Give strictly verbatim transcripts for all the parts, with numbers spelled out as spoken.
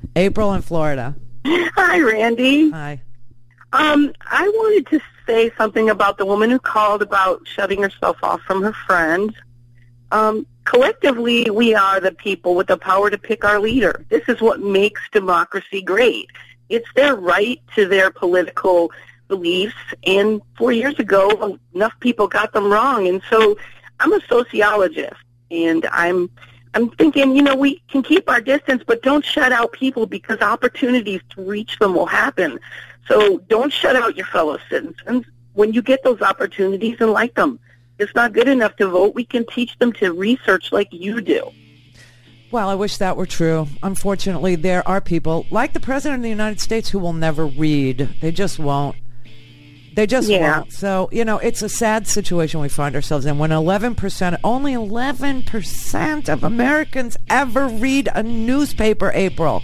April in Florida. Hi, Randy. Hi. Um, I wanted to say something about the woman who called about shutting herself off from her friends. Um, collectively, we are the people with the power to pick our leader. This is what makes democracy great. It's their right to their political beliefs, and four years ago, enough people got them wrong. And so I'm a sociologist, and I'm I'm thinking, you know, we can keep our distance, but don't shut out people because opportunities to reach them will happen. So don't shut out your fellow citizens when you get those opportunities and like them. It's not good enough to vote. We can teach them to research like you do. Well, I wish that were true. Unfortunately, there are people like the President of the United States who will never read. They just won't. They just Yeah. won't. So, you know, it's a sad situation we find ourselves in when eleven percent, only eleven percent of Americans ever read a newspaper, April.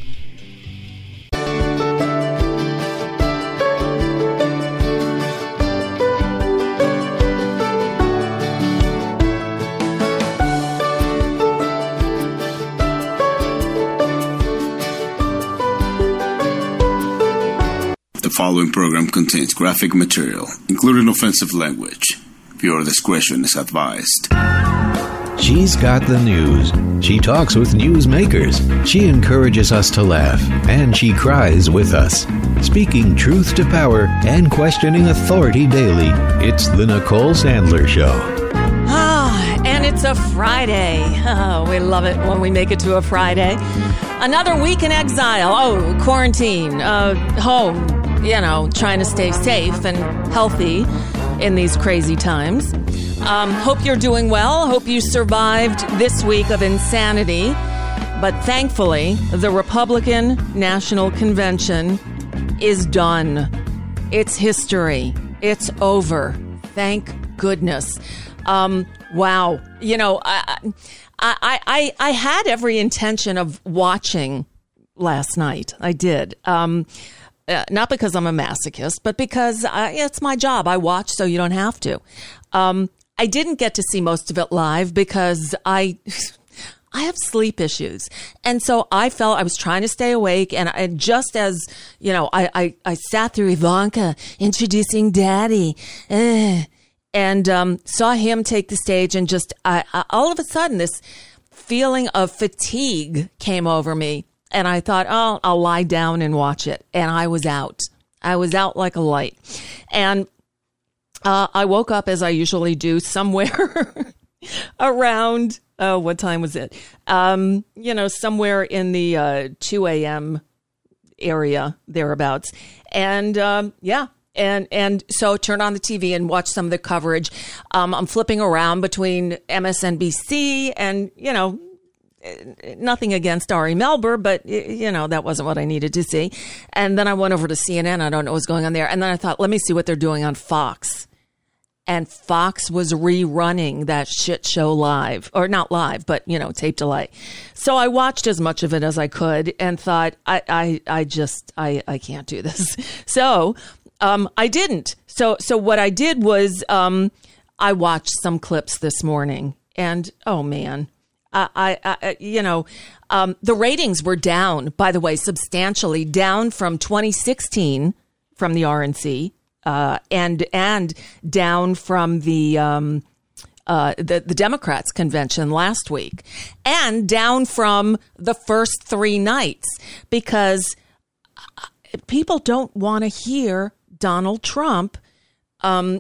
The following program contains graphic material, including offensive language. Viewer discretion is advised. She's got the news. She talks with newsmakers. She encourages us to laugh, and she cries with us. Speaking truth to power and questioning authority daily, it's the Nicole Sandler Show. Ah, and it's a Friday. Oh, we love it when we make it to a Friday. Another week in exile. Oh, quarantine, uh, home. You know, trying to stay safe and healthy in these crazy times. Um, hope you're doing well. Hope you survived this week of insanity. But thankfully, the Republican National Convention is done. It's history. It's over. Thank goodness. Um, wow. You know, I, I, I, I had every intention of watching last night. I did. Um, Uh, not because I'm a masochist, but because I, it's my job. I watch so you don't have to. Um, I didn't get to see most of it live because I I have sleep issues. And so I felt I was trying to stay awake. And, and just as, you know, I, I, I sat through Ivanka introducing Daddy uh, and um, saw him take the stage, and just I, I, all of a sudden this feeling of fatigue came over me. And I thought, oh, I'll lie down and watch it. And I was out. I was out like a light. And uh, I woke up, as I usually do, somewhere around, oh, what time was it? Um, you know, somewhere in the uh, two a.m. area, thereabouts. And um, yeah. And and so turn on the T V and watch some of the coverage. Um, I'm flipping around between M S N B C and, you know, nothing against Ari Melber, but, you know, that wasn't what I needed to see. And then I went over to C N N. I don't know what's going on there. And then I thought, let me see what they're doing on Fox. And Fox was rerunning that shit show live, or not live, but, you know, tape delay. So I watched as much of it as I could and thought, I, I, I just, I, I can't do this. So um, I didn't. So, so what I did was um, I watched some clips this morning, and oh man. Uh, I, I, you know, um, the ratings were down, by the way, substantially down from twenty sixteen from the R N C, uh, and and down from the um, uh, the the Democrats convention last week, and down from the first three nights, because people don't want to hear Donald Trump um,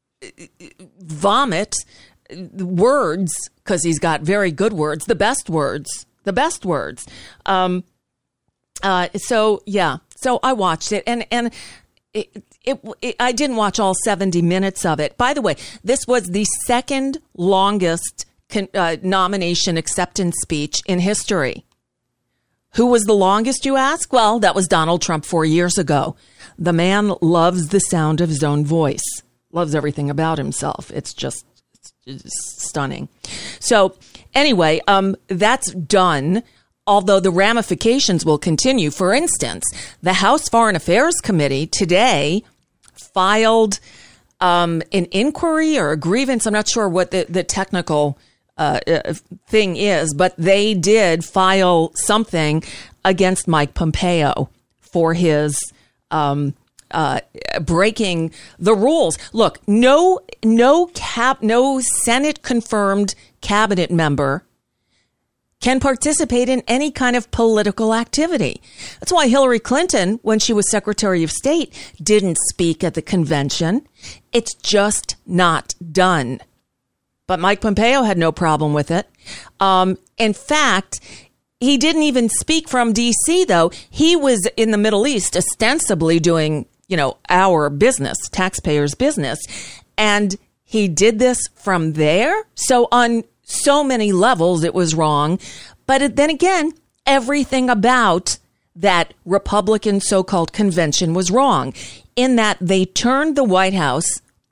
vomit words, because he's got very good words, the best words, the best words. Um, uh, so, yeah, so I watched it, and, and it, it, it, I didn't watch all seventy minutes of it. By the way, this was the second longest con, uh, nomination acceptance speech in history. Who was the longest, you ask? Well, that was Donald Trump four years ago. The man loves the sound of his own voice, loves everything about himself. It's just stunning. So anyway, um, that's done, although the ramifications will continue. For instance, the House Foreign Affairs Committee today filed um, an inquiry or a grievance. I'm not sure what the, the technical uh, thing is, but they did file something against Mike Pompeo for his um, uh, breaking the rules. Look, no, no cap, no Senate confirmed cabinet member can participate in any kind of political activity. That's why Hillary Clinton, when she was Secretary of State, didn't speak at the convention. It's just not done. But Mike Pompeo had no problem with it. Um, in fact, he didn't even speak from D C, though. He was in the Middle East, ostensibly doing, you know, our business, taxpayers' business. And he did this from there. So on so many levels, it was wrong. But then again, everything about that Republican so-called convention was wrong, in that they turned the White House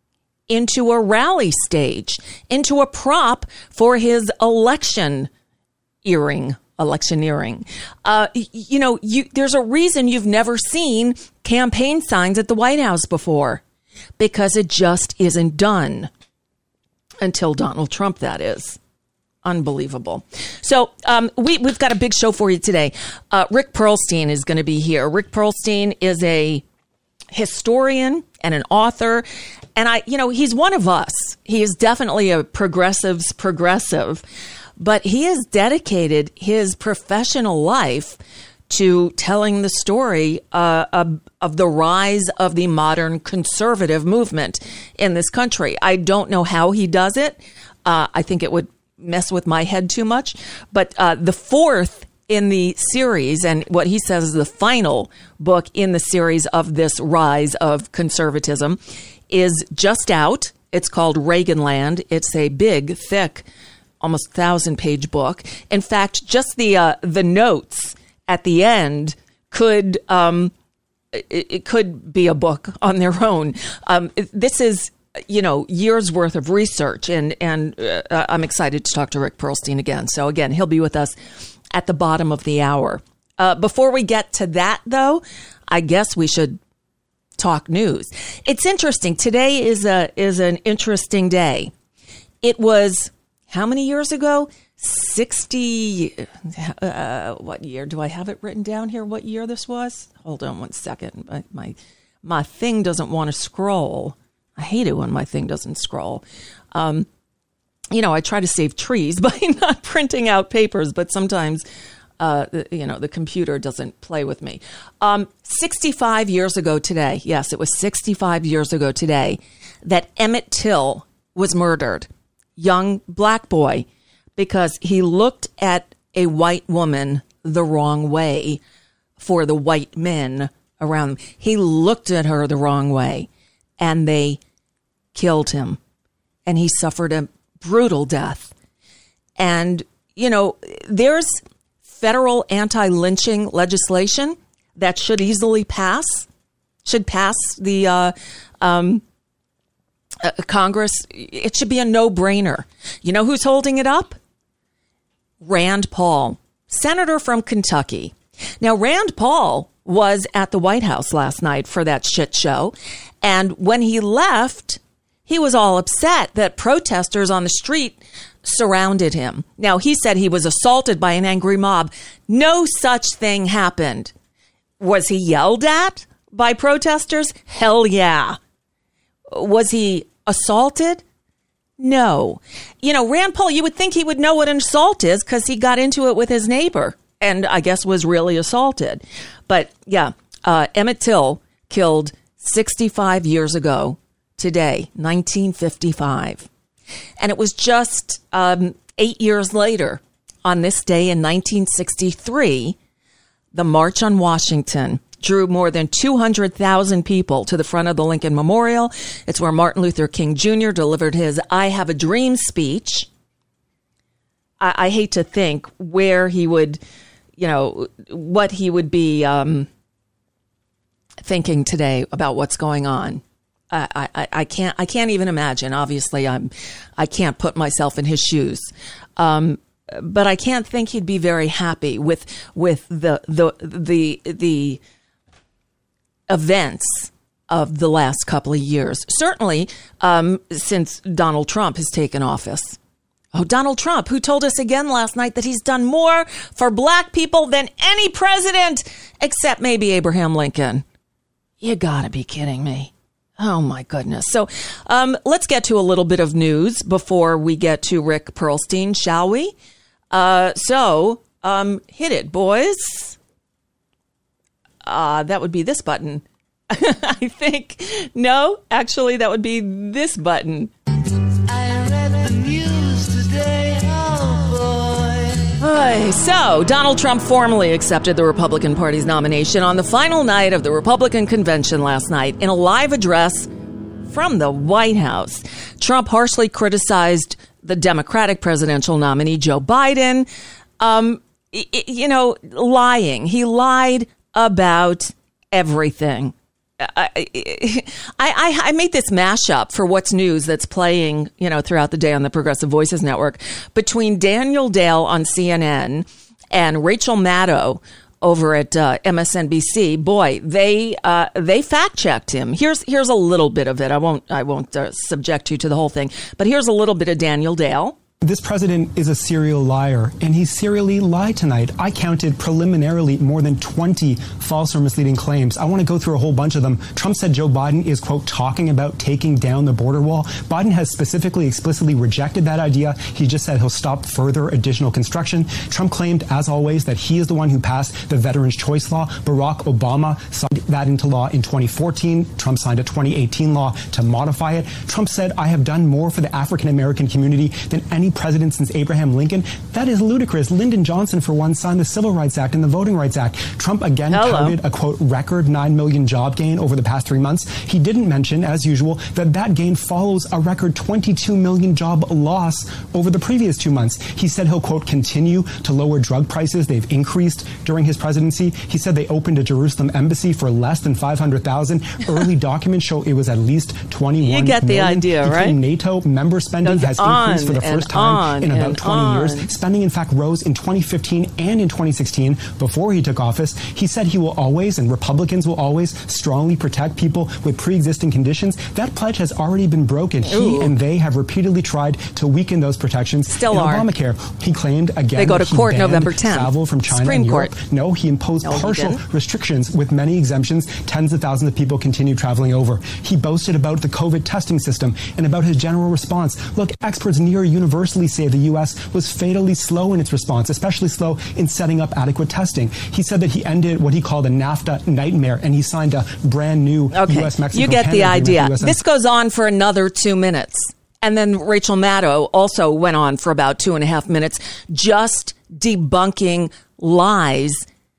into a rally stage, into a prop for his election earring, electioneering. Uh, you know, you, there's a reason you've never seen campaign signs at the White House before, because it just isn't done. Until Donald Trump, that is. Unbelievable. So um, we, we've got a big show for you today. Uh, Rick Perlstein is going to be here. Rick Perlstein is a historian and an author. And I, you know, he's one of us. He is definitely a progressive's progressive, but he has dedicated his professional life to telling the story uh, of, of the rise of the modern conservative movement in this country. I don't know how he does it. Uh, I think it would mess with my head too much. But uh, the fourth in the series, and what he says is the final book in the series of this rise of conservatism, is just out. It's called Reaganland. It's a big, thick, almost thousand-page book. In fact, just the uh, the notes at the end could um, it, it could be a book on their own. Um, this is, you know, years worth of research, and and uh, I'm excited to talk to Rick Perlstein again. So again, he'll be with us at the bottom of the hour. Uh, before we get to that, though, I guess we should talk news. It's interesting. Today is a is an interesting day. It was how many years ago? sixty. Uh, what year do I have it written down here? What year this was? Hold on one second. My my, my thing doesn't want to scroll. I hate it when my thing doesn't scroll. Um, you know, I try to save trees by not printing out papers, but sometimes, uh, you know, the computer doesn't play with me. Um, sixty-five years ago today, yes, it was sixty-five years ago today, that Emmett Till was murdered. Young black boy, because he looked at a white woman the wrong way for the white men around him. He looked at her the wrong way, and they killed him, and he suffered a brutal death. And, you know, there's federal anti-lynching legislation that should easily pass, should pass the uh, um, uh, Congress. It should be a no-brainer. You know who's holding it up? Rand Paul, senator from Kentucky. Now, Rand Paul was at the White House last night for that shit show. And when he left, he was all upset that protesters on the street surrounded him. Now, he said he was assaulted by an angry mob. No such thing happened. Was he yelled at by protesters? Hell yeah. Was he assaulted? No. You know, Rand Paul, you would think he would know what an assault is because he got into it with his neighbor and I guess was really assaulted. But yeah, uh, Emmett Till killed sixty-five years ago today, nineteen fifty-five. And it was just um, eight years later, on this day in nineteen sixty-three, the March on Washington drew more than two hundred thousand people to the front of the Lincoln Memorial. It's where Martin Luther King Junior delivered his I Have a Dream speech. I, I hate to think where he would, you know, what he would be um, thinking today about what's going on. I, I, I can't I can't even imagine. Obviously, I'm I can't put myself in his shoes. Um, but I can't think he'd be very happy with with the the the the events of the last couple of years. Certainly, um, since Donald Trump has taken office. Oh, Donald Trump, who told us again last night that he's done more for black people than any president, except maybe Abraham Lincoln. You gotta be kidding me. Oh, my goodness. So um, let's get to a little bit of news before we get to Rick Perlstein, shall we? Uh, so um, hit it, boys. Uh, that would be this button. I think. No, actually, that would be this button. I read the news today, oh boy. Oy, so, Donald Trump formally accepted the Republican Party's nomination on the final night of the Republican convention last night in a live address from the White House. Trump harshly criticized the Democratic presidential nominee, Joe Biden, um, you know, lying. He lied about everything. I, I, I made this mashup for What's News that's playing, you know, throughout the day on the Progressive Voices Network between Daniel Dale on C N N and Rachel Maddow over at uh, M S N B C. Boy, they uh, they fact checked him. Here's here's a little bit of it. I won't I won't uh, subject you to the whole thing, but here's a little bit of Daniel Dale. This president is a serial liar, and he serially lied tonight. I counted preliminarily more than twenty false or misleading claims. I want to go through a whole bunch of them. Trump said Joe Biden is, quote, talking about taking down the border wall. Biden has specifically, explicitly rejected that idea. He just said he'll stop further additional construction. Trump claimed, as always, that he is the one who passed the Veterans' Choice Law. Barack Obama signed that into law in twenty fourteen. Trump signed a twenty eighteen law to modify it. Trump said, I have done more for the African-American community than any president since Abraham Lincoln. That is ludicrous. Lyndon Johnson, for one, signed the Civil Rights Act and the Voting Rights Act. Trump again Hello. touted a, quote, record nine million job gain over the past three months. He didn't mention, as usual, that that gain follows a record twenty-two million job loss over the previous two months. He said he'll, quote, continue to lower drug prices. They've increased during his presidency. He said they opened a Jerusalem embassy for less than five hundred thousand. Early documents show it was at least twenty-one You get the million. idea, he right? NATO member spending Goes has increased for the first time in about twenty on. years. Spending, in fact, rose in twenty fifteen and in twenty sixteen before he took office. He said he will always, and Republicans will always, strongly protect people with pre-existing conditions. That pledge has already been broken. Ooh. He and they have repeatedly tried to weaken those protections. Still in are. Obamacare, he claimed again They go to that he court banned November tenth. travel from China Supreme and Europe. Court. No, he imposed No, he partial didn't. restrictions with many exemptions. Tens of thousands of people continue traveling over. He boasted about the COVID testing system and about his general response. Look, experts near universally say the U S was fatally slow in its response, especially slow in setting up adequate testing. He said that he ended what he called a NAFTA nightmare, and he signed a brand new Okay, U S Mexico you get the Canada idea. agreement with This goes on for another two minutes. And then Rachel Maddow also went on for about two and a half minutes, just debunking lies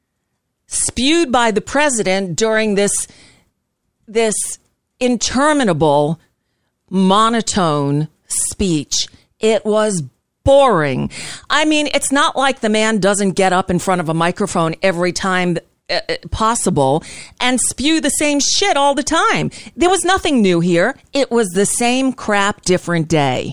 spewed by the president during this, this interminable, monotone speech. It was boring. I mean, it's not like the man doesn't get up in front of a microphone every time uh, possible and spew the same shit all the time. There was nothing new here. It was the same crap, different day.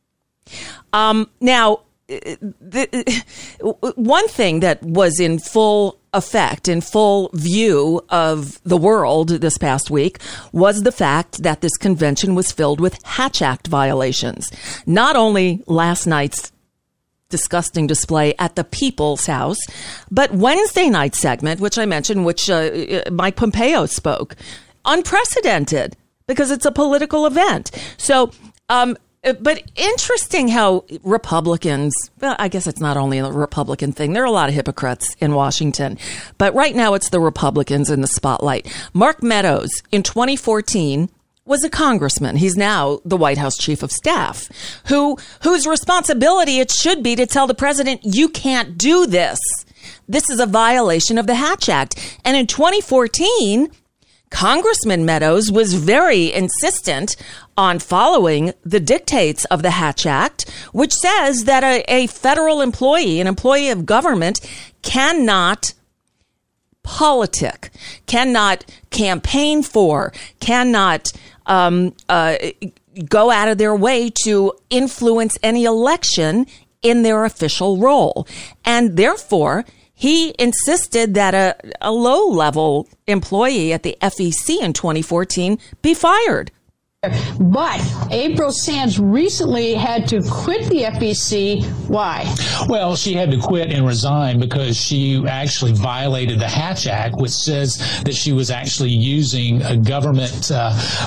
Um, now, the, one thing that was in full effect, in full view of the world this past week, was the fact that this convention was filled with Hatch Act violations. Not only last night's disgusting display at the People's House, but Wednesday night segment, which I mentioned, which uh, Mike Pompeo spoke. Unprecedented, because it's a political event. So, um, but interesting how Republicans, well, I guess it's not only a Republican thing. There are a lot of hypocrites in Washington. But right now it's the Republicans in the spotlight. Mark Meadows in twenty fourteen was a congressman. He's now the White House chief of staff, who whose responsibility it should be to tell the president, you can't do this. This is a violation of the Hatch Act. And in twenty fourteen, Congressman Meadows was very insistent on following the dictates of the Hatch Act, which says that a, a federal employee, an employee of government, cannot politic, cannot campaign for, cannot um, uh, go out of their way to influence any election in their official role. And therefore, he insisted that a, a low-level employee at the F E C in twenty fourteen be fired. But April Sands recently had to quit the F E C. Why? Well, she had to quit and resign because she actually violated the Hatch Act, which says that she was actually using a government, uh,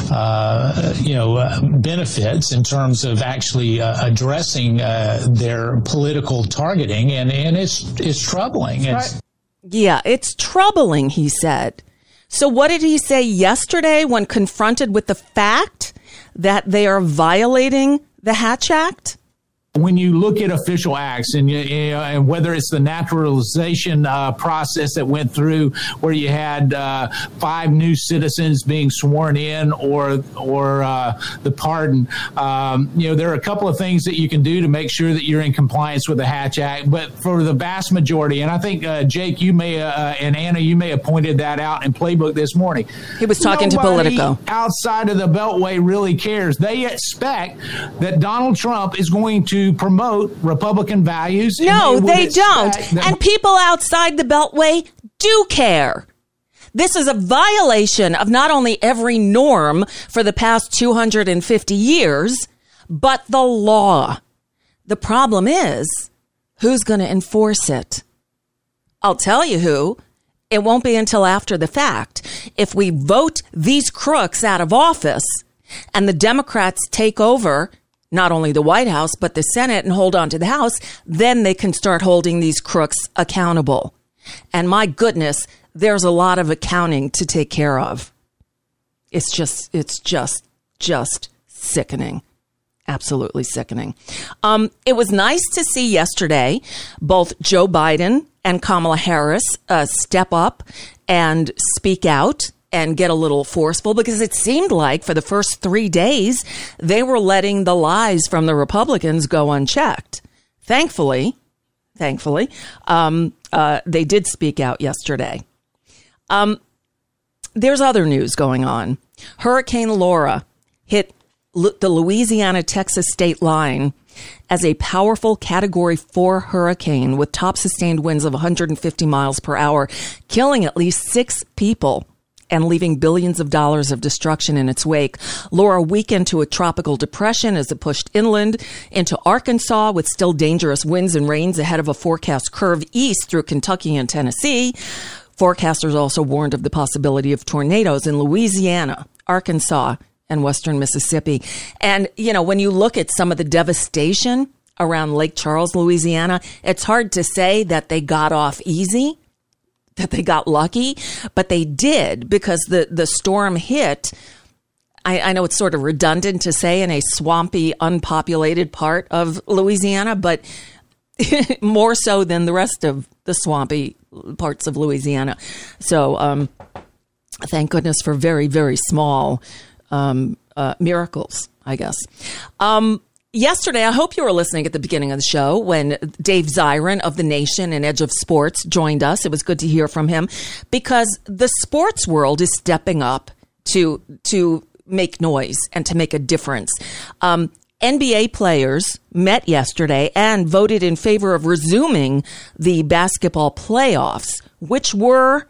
uh, you know, uh, benefits in terms of actually uh, addressing uh, their political targeting, and, and it's it's troubling. It's, yeah, it's troubling, he said. So what did he say yesterday when confronted with the fact that they are violating the Hatch Act? When you look at official acts, and, you, you know, and whether it's the naturalization uh, process that went through, where you had uh, five new citizens being sworn in, or or uh, the pardon, um, you know, there are a couple of things that you can do to make sure that you're in compliance with the Hatch Act. But for the vast majority, and I think uh, Jake, you may uh, and Anna, you may have pointed that out in Playbook this morning. He was talking Nobody to Politico. Outside of the Beltway really cares. They expect that Donald Trump is going to promote Republican values. No, they, they don't. That- and people outside the Beltway do care. This is a violation of not only every norm for the past two hundred fifty years, but the law. The problem is, who's going to enforce it? I'll tell you who. It won't be until after the fact. If we vote these crooks out of office and the Democrats take over not only the White House, but the Senate, and hold on to the House, then they can start holding these crooks accountable. And my goodness, there's a lot of accounting to take care of. It's just, it's just, just sickening. Absolutely sickening. Um, it was nice to see yesterday both Joe Biden and Kamala Harris uh, step up and speak out and get a little forceful, because it seemed like for the first three days, they were letting the lies from the Republicans go unchecked. Thankfully, thankfully, um, uh, they did speak out yesterday. Um, there's other news going on. Hurricane Laura hit L- the Louisiana-Texas state line as a powerful Category four hurricane with top sustained winds of one hundred fifty miles per hour, killing at least six people and leaving billions of dollars of destruction in its wake. Laura weakened to a tropical depression as it pushed inland into Arkansas with still dangerous winds and rains ahead of a forecast curve east through Kentucky and Tennessee. Forecasters also warned of the possibility of tornadoes in Louisiana, Arkansas, and western Mississippi. And, you know, when you look at some of the devastation around Lake Charles, Louisiana, it's hard to say that they got off easy, that they got lucky, but they did, because the, the storm hit, I, I know it's sort of redundant to say, in a swampy, unpopulated part of Louisiana, but more so than the rest of the swampy parts of Louisiana. So um, thank goodness for very, very small um, uh, miracles, I guess. Um Yesterday, I hope you were listening at the beginning of the show when Dave Zirin of The Nation and Edge of Sports joined us. It was good to hear from him, because the sports world is stepping up to to make noise and to make a difference. Um, N B A players met yesterday and voted in favor of resuming the basketball playoffs, which were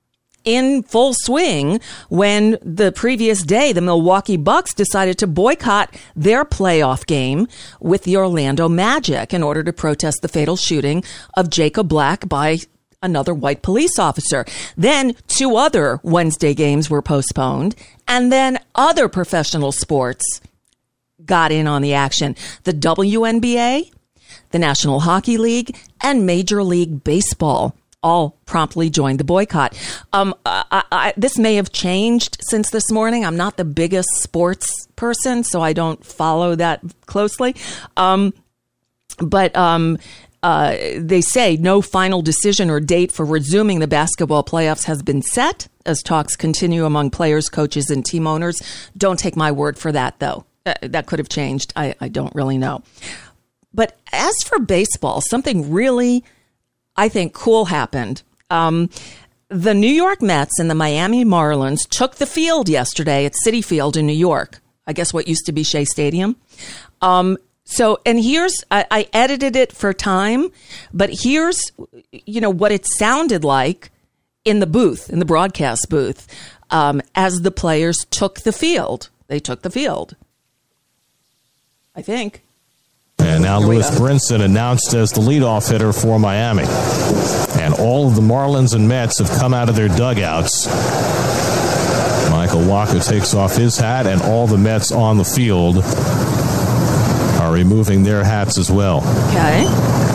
in full swing when the previous day the Milwaukee Bucks decided to boycott their playoff game with the Orlando Magic in order to protest the fatal shooting of Jacob Black by another white police officer. Then two other Wednesday games were postponed, and then other professional sports got in on the action. The W N B A, the National Hockey League, and Major League Baseball all promptly joined the boycott. Um, I, I, this may have changed since this morning. I'm not the biggest sports person, so I don't follow that closely. Um, but um, uh, they say no final decision or date for resuming the basketball playoffs has been set as talks continue among players, coaches, and team owners. Don't take my word for that, though. Uh, that could have changed. I, I don't really know. But as for baseball, something really, I think, cool happened. Um, the New York Mets and the Miami Marlins took the field yesterday at Citi Field in New York. I guess what used to be Shea Stadium. Um, so, and here's, I, I edited it for time, but here's, you know, what it sounded like in the booth, in the broadcast booth, um, as the players took the field. they took the field. I think. And now Lewis Brinson announced as the leadoff hitter for Miami. And all of the Marlins and Mets have come out of their dugouts. Michael Wacha takes off his hat, and all the Mets on the field are removing their hats as well. Okay.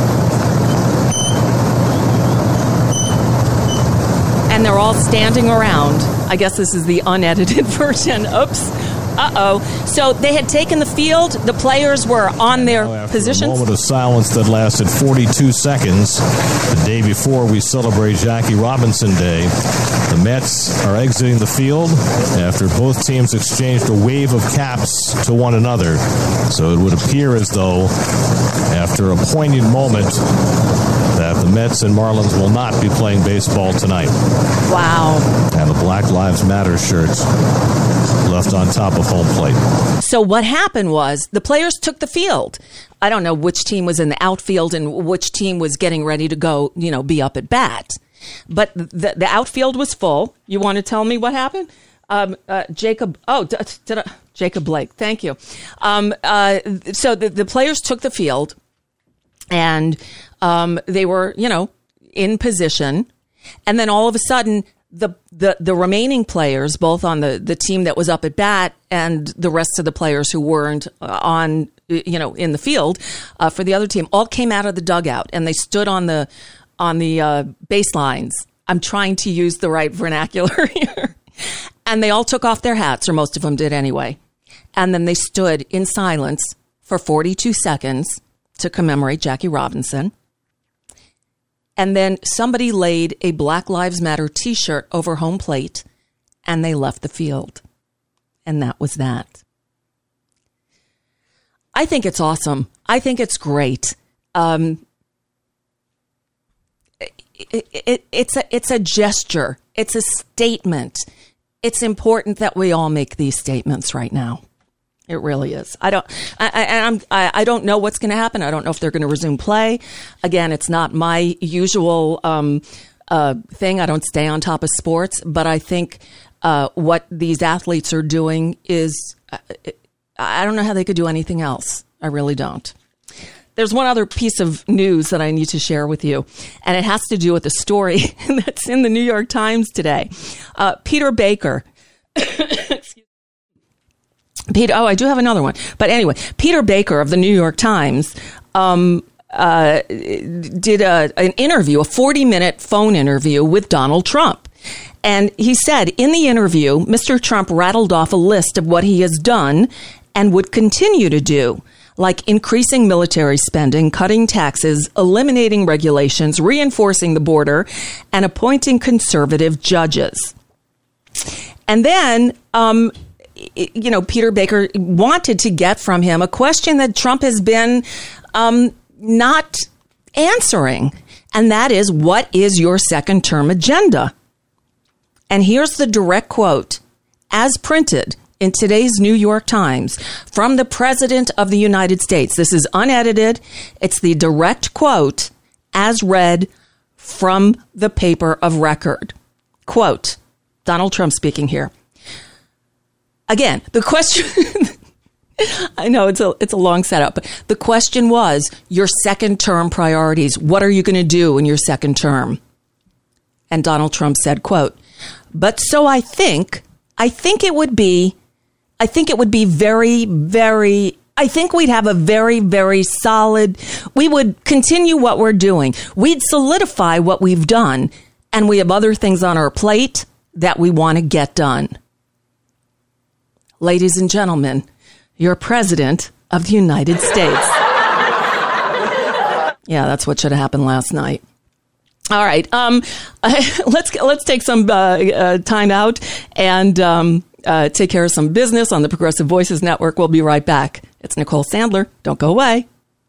And they're all standing around. I guess this is the unedited version. Oops. Uh-oh. So they had taken the field. The players were on their After positions. A moment of silence that lasted forty-two seconds. The day before we celebrate Jackie Robinson Day, the Mets are exiting the field after both teams exchanged a wave of caps to one another. So it would appear as though, after a poignant moment, that the Mets and Marlins will not be playing baseball tonight. Wow. And the Black Lives Matter shirts left on top of home plate. So what happened was the players took the field. I don't know which team was in the outfield and which team was getting ready to go, you know, be up at bat. But the, the outfield was full. You want to tell me what happened? Um, uh, Jacob, oh, d- did I, Jacob Blake, thank you. Um, uh, so the, the players took the field and um, they were, you know, in position. And then all of a sudden, the, the, the remaining players, both on the, the team that was up at bat and the rest of the players who weren't uh, on, you know, in the field uh, for the other team, all came out of the dugout and they stood on the on the uh, baselines. I'm trying to use the right vernacular here. And they all took off their hats, or most of them did anyway. And then they stood in silence for forty-two seconds to commemorate Jackie Robinson. And then somebody laid a Black Lives Matter t-shirt over home plate, and they left the field. And that was that. I think it's awesome. I think it's great. Um, it, it, it's a it's a gesture. It's a statement. It's important that we all make these statements right now. It really is. I don't. I, I, I'm. I, I don't know what's going to happen. I don't know if they're going to resume play. Again, it's not my usual um, uh, thing. I don't stay on top of sports, but I think uh, what these athletes are doing is. Uh, I don't know how they could do anything else. I really don't. There's one other piece of news that I need to share with you, and it has to do with a story that's in the New York Times today. Uh, Peter Baker. Excuse Peter, oh, I do have another one. But anyway, Peter Baker of the New York Times um, uh, did a, an interview, a forty-minute phone interview with Donald Trump. And he said in the interview, Mister Trump rattled off a list of what he has done and would continue to do, like increasing military spending, cutting taxes, eliminating regulations, reinforcing the border, and appointing conservative judges. And then... Um, you know, Peter Baker wanted to get from him a question that Trump has been um, not answering. And that is, what is your second term agenda? And here's the direct quote, as printed in today's New York Times from the President of the United States. This is unedited. It's the direct quote as read from the paper of record. Quote, Donald Trump speaking here. Again, the question, I know it's a it's a long setup, but the question was your second term priorities. What are you going to do in your second term? And Donald Trump said, quote, but so I think, I think it would be, I think it would be very, very, I think we'd have a very, very solid, we would continue what we're doing. We'd solidify what we've done, and we have other things on our plate that we want to get done. Ladies and gentlemen, your President of the United States. Yeah, that's what should have happened last night. All right, um, let's let's take some uh, uh, time out and um, uh, take care of some business on the Progressive Voices Network. We'll be right back. It's Nicole Sandler. Don't go away.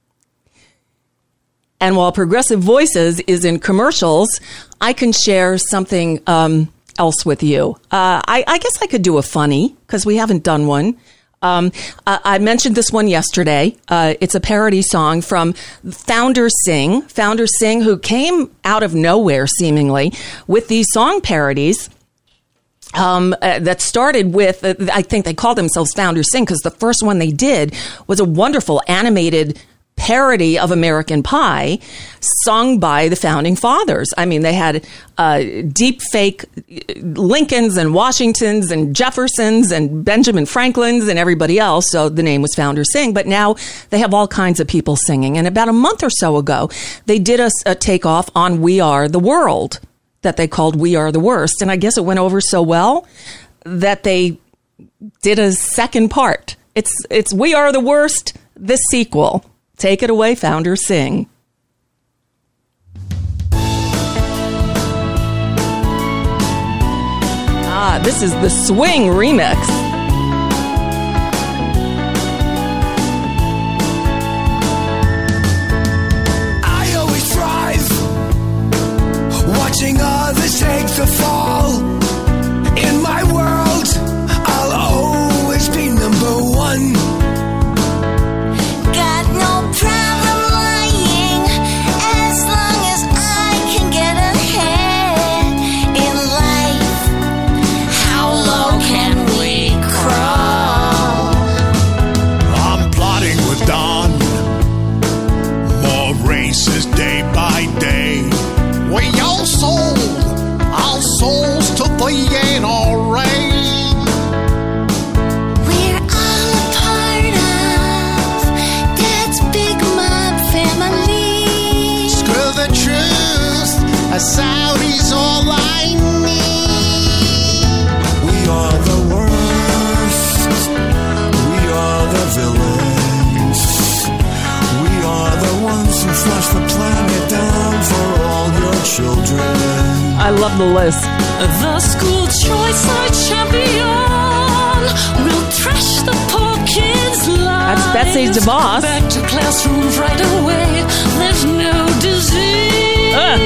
And while Progressive Voices is in commercials, I can share something um, else with you. Uh, I, I guess I could do a funny because we haven't done one. Um, I, I mentioned this one yesterday. Uh, it's a parody song from Founder Singh. Founder Singh, who came out of nowhere seemingly with these song parodies. Um, uh, that started with, uh, I think they called themselves Founders Sing, because the first one they did was a wonderful animated parody of American Pie sung by the Founding Fathers. I mean, they had uh, deep fake Lincolns and Washingtons and Jeffersons and Benjamin Franklins and everybody else. So the name was Founders Sing. But now they have all kinds of people singing. And about a month or so ago, they did a, a takeoff on We Are the World that they called We Are the Worst. And I guess it went over so well that they did a second part. It's it's We Are the Worst, this sequel. Take it away, Founders Sing. Ah, this is the Swing remix. I always thrive watching others take the fall. In my world, I'll always be number one. Got no problem lying as long as I can get ahead in life. How low can we crawl? I'm plotting with Don. More races day by day. We all sold our souls to the N R A. We're all a part of Dad's big mob family. Screw the truth, a Saudi's all I need. We are the worst. We are the villains. We are the ones who flush the planet down for all your children. I love the list. The school choice our champion will trash the poor kids' lives. That's Betsy DeVos. Back to classrooms right away. There's no disease. Uh.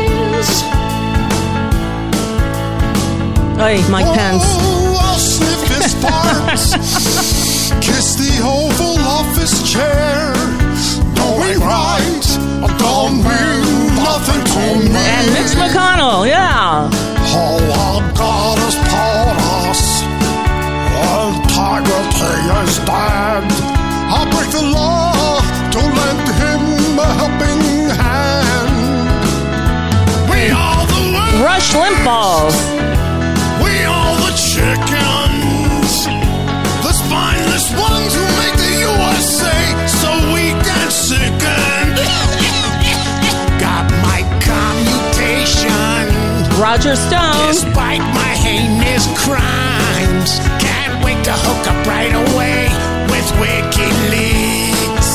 Hey, Mike Pence. Oh, I'll sniff his farts. Kiss the Oval Office chair. Doing right, don't mean nothing to me. And Mitch McConnell, yeah. Oh, our God has taught us. Integrity is dead. I'll break the law to lend him a helping hand. We are the world. Rush Limbaugh. We are the chickens. The spineless ones who make the U S A so we can sicken. Got my commutation. Roger Stone. Despite my heinous crimes, can't wait to hook up right away with WikiLeaks.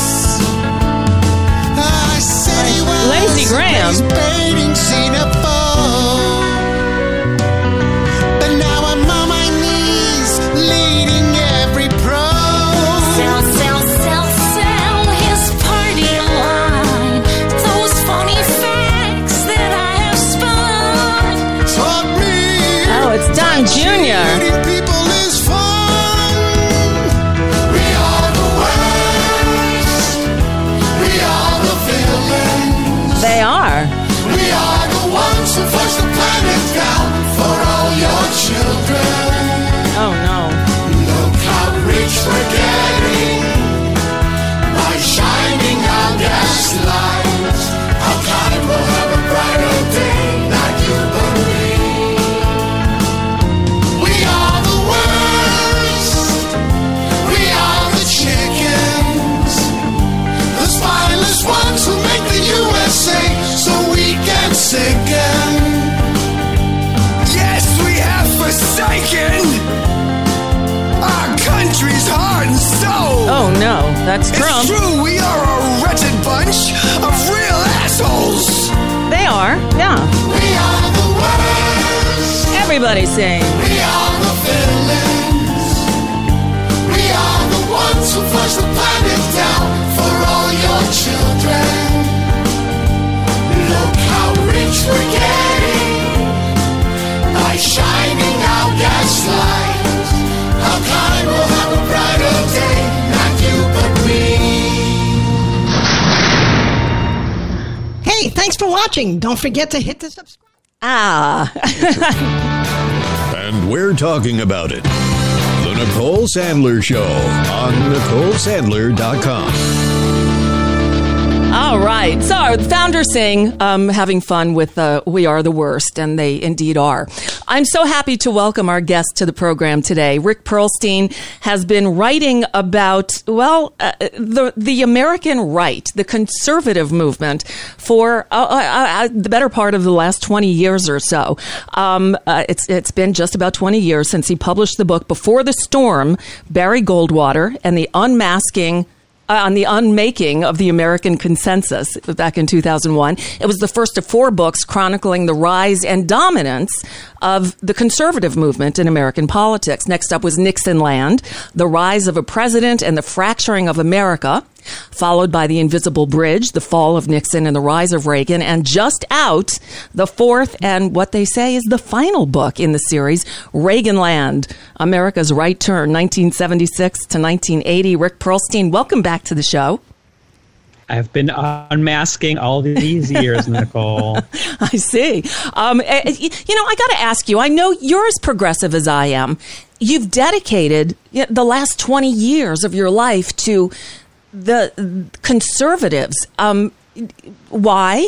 I say, well, Lindsey Graham. baiting xenophobe, but now I'm on my knees, leading every pro. Sell, sell, sell, sell his party line. Those phony facts that I have spun. Taught me. Oh, it's Don Junior Leading people is fun. We are the worst. We are the villains. They are. We are the ones who flush the planet down for all your children. Oh, no. Look how rich we're getting by shining our gaslight. How kind we'll have a brighter day, not you but me. We are the worst. We are the chickens, the spineless ones who make the U S A so we can sicken. Yes, we have forsaken our country's heart and soul. Oh, no. That's Trump. It's true, we are a wretched bunch of real assholes. They are, yeah. We are the worst. Everybody sing. We are the villains. We are the ones who flush the planet down for all your children. Look how rich we're getting by shining our gaslight. How kind we'll have a brighter day, not you but me. Hey, thanks for watching. Don't forget to hit the subscribe. Ah. and we're talking about it. The Nicole Sandler Show on Nicole Sandler dot com. All right. So the founders saying, um, having fun with uh, We Are the Worst, and they indeed are. I'm so happy to welcome our guest to the program today. Rick Perlstein has been writing about, well, uh, the the American right, the conservative movement for uh, uh, uh, the better part of the last twenty years or so. Um, uh, it's It's been just about twenty years since he published the book Before the Storm, Barry Goldwater and the Unmasking Uh, on the unmaking of the American consensus back in two thousand one. It was the first of four books chronicling the rise and dominance of the conservative movement in American politics. Next up was Nixonland, the rise of a president and the fracturing of America, followed by The Invisible Bridge, the fall of Nixon and the rise of Reagan, and just out, the fourth and what they say is the final book in the series, Reaganland, America's Right Turn, nineteen seventy-six to nineteen eighty. Rick Perlstein, welcome back to the show. I've been unmasking all these years, Nicole. I see. Um, you know, I got to ask you, I know you're as progressive as I am. You've dedicated the last twenty years of your life to the conservatives. Um, why?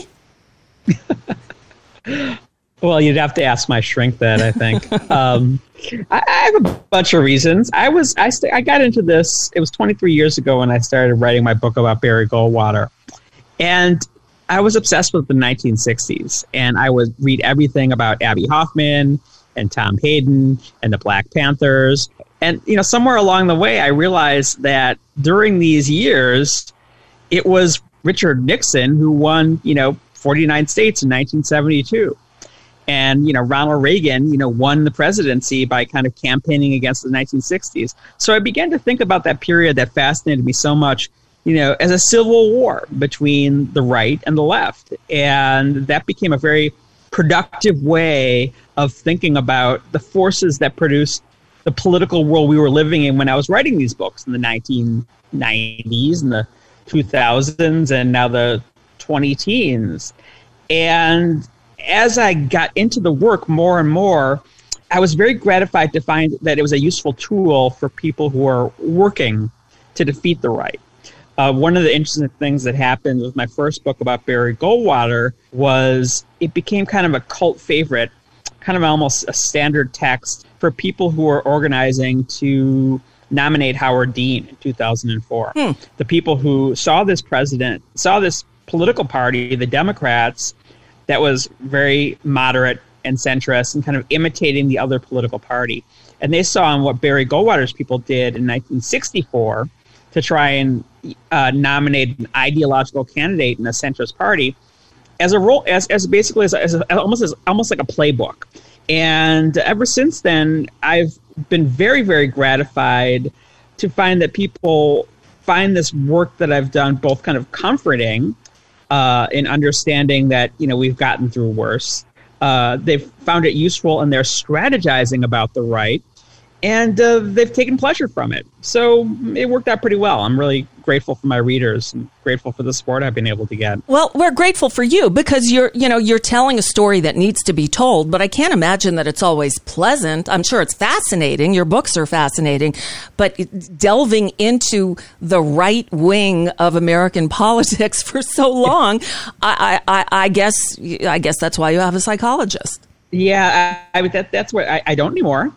Well, you'd have to ask my shrink that, I think. um, I, I have a bunch of reasons. I was I, st- I got into this, it was twenty-three years ago when I started writing my book about Barry Goldwater. And I was obsessed with the nineteen sixties. And I would read everything about Abby Hoffman and Tom Hayden and the Black Panthers. And, you know, somewhere along the way, I realized that during these years, it was Richard Nixon who won, you know, forty-nine states in nineteen seventy-two. And, you know, Ronald Reagan, you know, won the presidency by kind of campaigning against the nineteen sixties. So I began to think about that period that fascinated me so much, you know, as a civil war between the right and the left. And that became a very productive way of thinking about the forces that produced the political world we were living in when I was writing these books in the nineteen nineties and the two thousands and now the twenty teens. And as I got into the work more and more, I was very gratified to find that it was a useful tool for people who are working to defeat the right. Uh, one of the interesting things that happened with my first book about Barry Goldwater was it became kind of a cult favorite, kind of almost a standard text for people who are organizing to nominate Howard Dean in two thousand four. Hmm. The people who saw this president, saw this political party, the Democrats, that was very moderate and centrist and kind of imitating the other political party. And they saw in what Barry Goldwater's people did in nineteen sixty-four to try and uh, nominate an ideological candidate in a centrist party as a role, as, as basically as, a, as a, almost as almost like a playbook. And ever since then, I've been very, very gratified to find that people find this work that I've done both kind of comforting uh, in understanding that, you know, we've gotten through worse. Uh, they've found it useful and they're strategizing about the right. And uh, they've taken pleasure from it. So it worked out pretty well. I'm really grateful for my readers and grateful for the support I've been able to get. Well, we're grateful for you because you're, you know, you're telling a story that needs to be told, but I can't imagine that it's always pleasant. I'm sure it's fascinating. Your books are fascinating, but delving into the right wing of American politics for so long, I, I, I guess, I guess that's why you have a psychologist. Yeah, I, I that, that's what I, I don't anymore.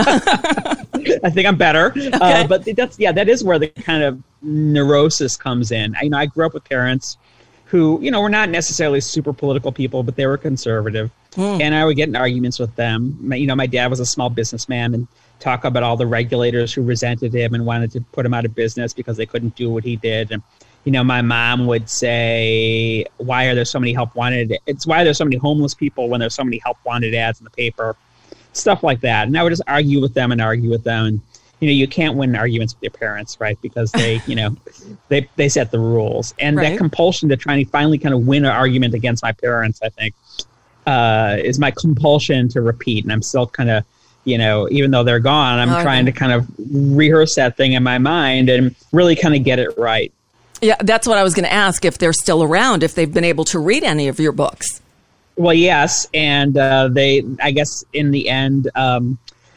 I think I'm better, okay. uh, but that's yeah, that is where the kind of neurosis comes in. I, you know, I grew up with parents who, you know, were not necessarily super political people, but they were conservative, mm. and I would get in arguments with them. My, you know, my dad was a small businessman and talk about all the regulators who resented him and wanted to put him out of business because they couldn't do what he did. And you know, my mom would say, "Why are there so many help wanted? It's why there's so many homeless people when there's so many help wanted ads in the paper." Stuff like that. And I would just argue with them and argue with them. And, you know, you can't win arguments with your parents, right? Because they, you know, they, they set the rules. And right. that compulsion to try and finally kind of win an argument against my parents, I think, uh, is my compulsion to repeat. And I'm still kind of, you know, even though they're gone, I'm oh, trying to kind of rehearse that thing in my mind and really kind of get it right. Yeah, that's what I was going to ask, if they're still around, if they've been able to read any of your books. Well, yes, and uh, they, I guess, in the end, um,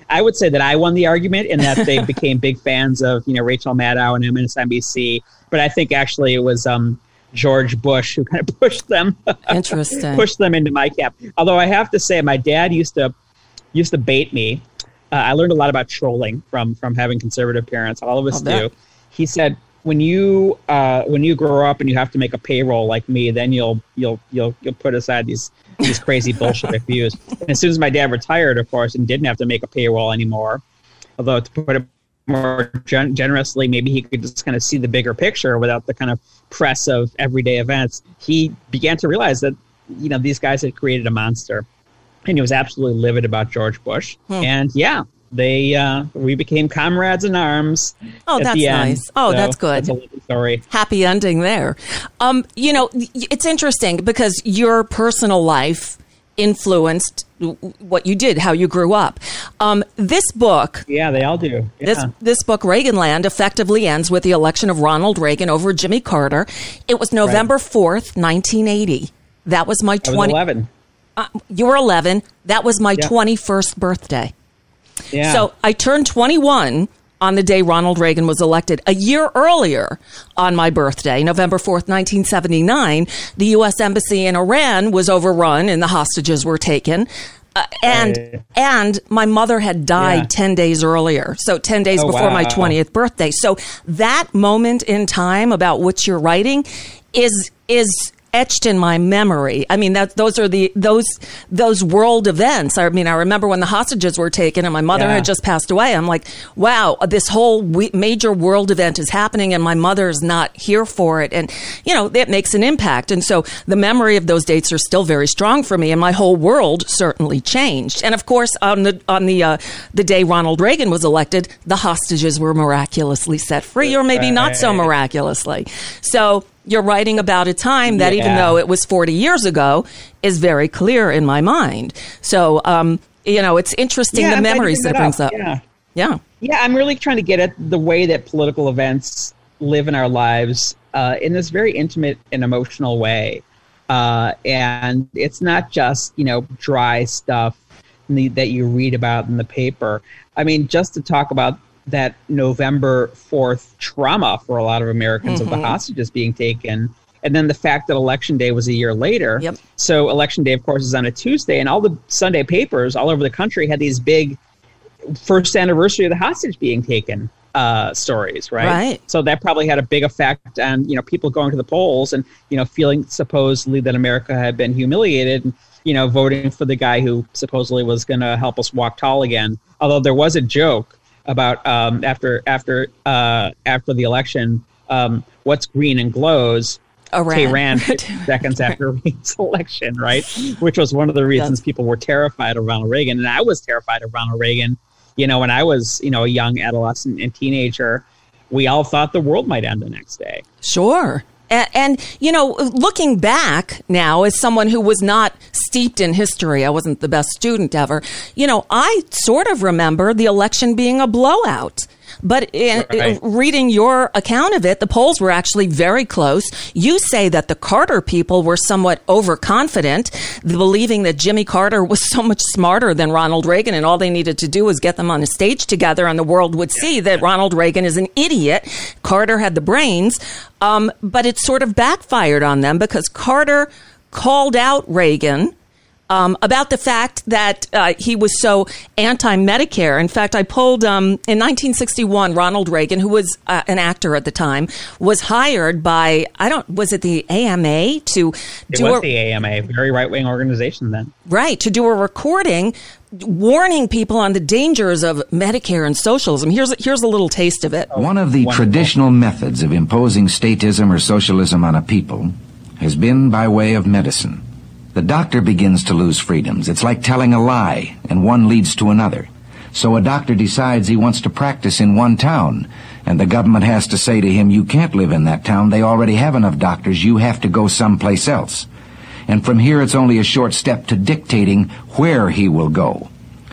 I would say that I won the argument in that they became big fans of, you know, Rachel Maddow and M S N B C. But I think actually it was um, George Bush who kind of pushed them. Interesting. pushed them into my camp. Although I have to say, my dad used to used to bait me. Uh, I learned a lot about trolling from from having conservative parents. All of us do. He said, when you uh, when you grow up and you have to make a payroll like me, then you'll you'll you'll you'll put aside these these crazy bullshit views. And as soon as my dad retired, of course, and didn't have to make a payroll anymore, although to put it more gen- generously, maybe he could just kind of see the bigger picture without the kind of press of everyday events. He began to realize that, you know, these guys had created a monster, and he was absolutely livid about George Bush. Hmm. And yeah, they uh, we became comrades in arms. Oh, at that's the end. nice. Oh, so that's good. That's a little story. Happy ending there. Um, you know, it's interesting because your personal life influenced what you did, how you grew up. Um, this book, yeah, they all do. Yeah. This this book, Reaganland, effectively ends with the election of Ronald Reagan over Jimmy Carter. It was November fourth, nineteen eighty. That was my twenty. I was eleven. Uh, you were eleven. That was my Yeah. twenty-first birthday. Yeah. So I turned twenty-one on the day Ronald Reagan was elected. A year earlier, on my birthday, November fourth, nineteen seventy-nine, the U S Embassy in Iran was overrun and the hostages were taken. Uh, and Right. and my mother had died Yeah. ten days earlier, so ten days Oh, before my wow. twentieth birthday. So that moment in time about what you're writing is is etched in my memory. I mean, that those are the those those world events. I mean, I remember when the hostages were taken and my mother Yeah. had just passed away. I'm like, wow, this whole we- major world event is happening and my mother's not here for it. And, you know, that makes an impact. And so the memory of those dates are still very strong for me, and my whole world certainly changed. And of course, on the on the uh, the day Ronald Reagan was elected, the hostages were miraculously set free, or maybe not so Right. miraculously. So you're writing about a time that, even Yeah. though it was forty years ago, is very clear in my mind. So, um, you know, it's interesting Yeah, the I'm glad you memories bring that it brings up. up. Yeah. Yeah. Yeah, I'm really trying to get at the way that political events live in our lives uh, in this very intimate and emotional way. Uh, and it's not just, you know, dry stuff the, that you read about in the paper. I mean, just to talk about that November fourth trauma for a lot of Americans of the Mhm. hostages being taken. And then the fact that Election Day was a year later. Yep. So Election Day, of course, is on a Tuesday, and all the Sunday papers all over the country had these big first anniversary of the hostage being taken uh, stories, right? Right. So that probably had a big effect on, you know, people going to the polls and, you know, feeling supposedly that America had been humiliated and, you know, voting for the guy who supposedly was going to help us walk tall again. Although there was a joke about um, after after uh, after the election, um, what's green and glows? Iran. Tehran seconds after Reagan's election, right? Which was one of the reasons Yes. people were terrified of Ronald Reagan. And I was terrified of Ronald Reagan. You know, when I was, you know, a young adolescent and teenager, we all thought the world might end the next day. Sure. And, and, you know, looking back now as someone who was not steeped in history, I wasn't the best student ever, you know, I sort of remember the election being a blowout. But in, Right. reading your account of it, the polls were actually very close. You say that the Carter people were somewhat overconfident, believing that Jimmy Carter was so much smarter than Ronald Reagan, and all they needed to do was get them on a stage together, and the world would see that Ronald Reagan is an idiot. Carter had the brains, um, but it sort of backfired on them because Carter called out Reagan Um, about the fact that uh, he was so anti-Medicare. In fact, I pulled um, in nineteen sixty-one, Ronald Reagan, who was uh, an actor at the time, was hired by, I don't, was it the A M A to It do was a, the A M A, very right-wing organization then. right, to do a recording warning people on the dangers of Medicare and socialism. Here's, here's a little taste of it. One of the Wonderful. traditional methods of imposing statism or socialism on a people has been by way of medicine. The doctor begins to lose freedoms. It's like telling a lie, and one leads to another. So a doctor decides he wants to practice in one town, and the government has to say to him, you can't live in that town. They already have enough doctors. You have to go someplace else. And from here, it's only a short step to dictating where he will go.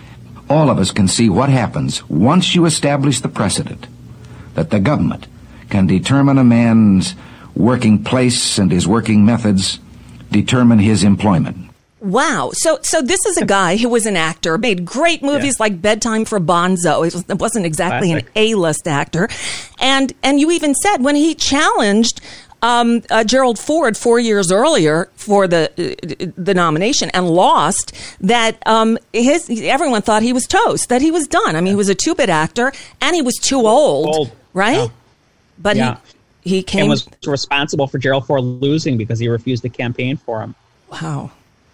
All of us can see what happens once you establish the precedent that the government can determine a man's working place and his working methods, determine his employment. Wow. So so this is a guy who was an actor, made great movies yeah. like Bedtime for Bonzo. It, was, it wasn't exactly Classic. an A-list actor. And and you even said when he challenged um, uh, Gerald Ford four years earlier for the uh, the nomination and lost, that um, his everyone thought he was toast, that he was done. I mean, he was a two-bit actor and he was too old, old. right? Yeah. But yeah. he he came and was responsible for Gerald Ford losing because he refused to campaign for him. Wow.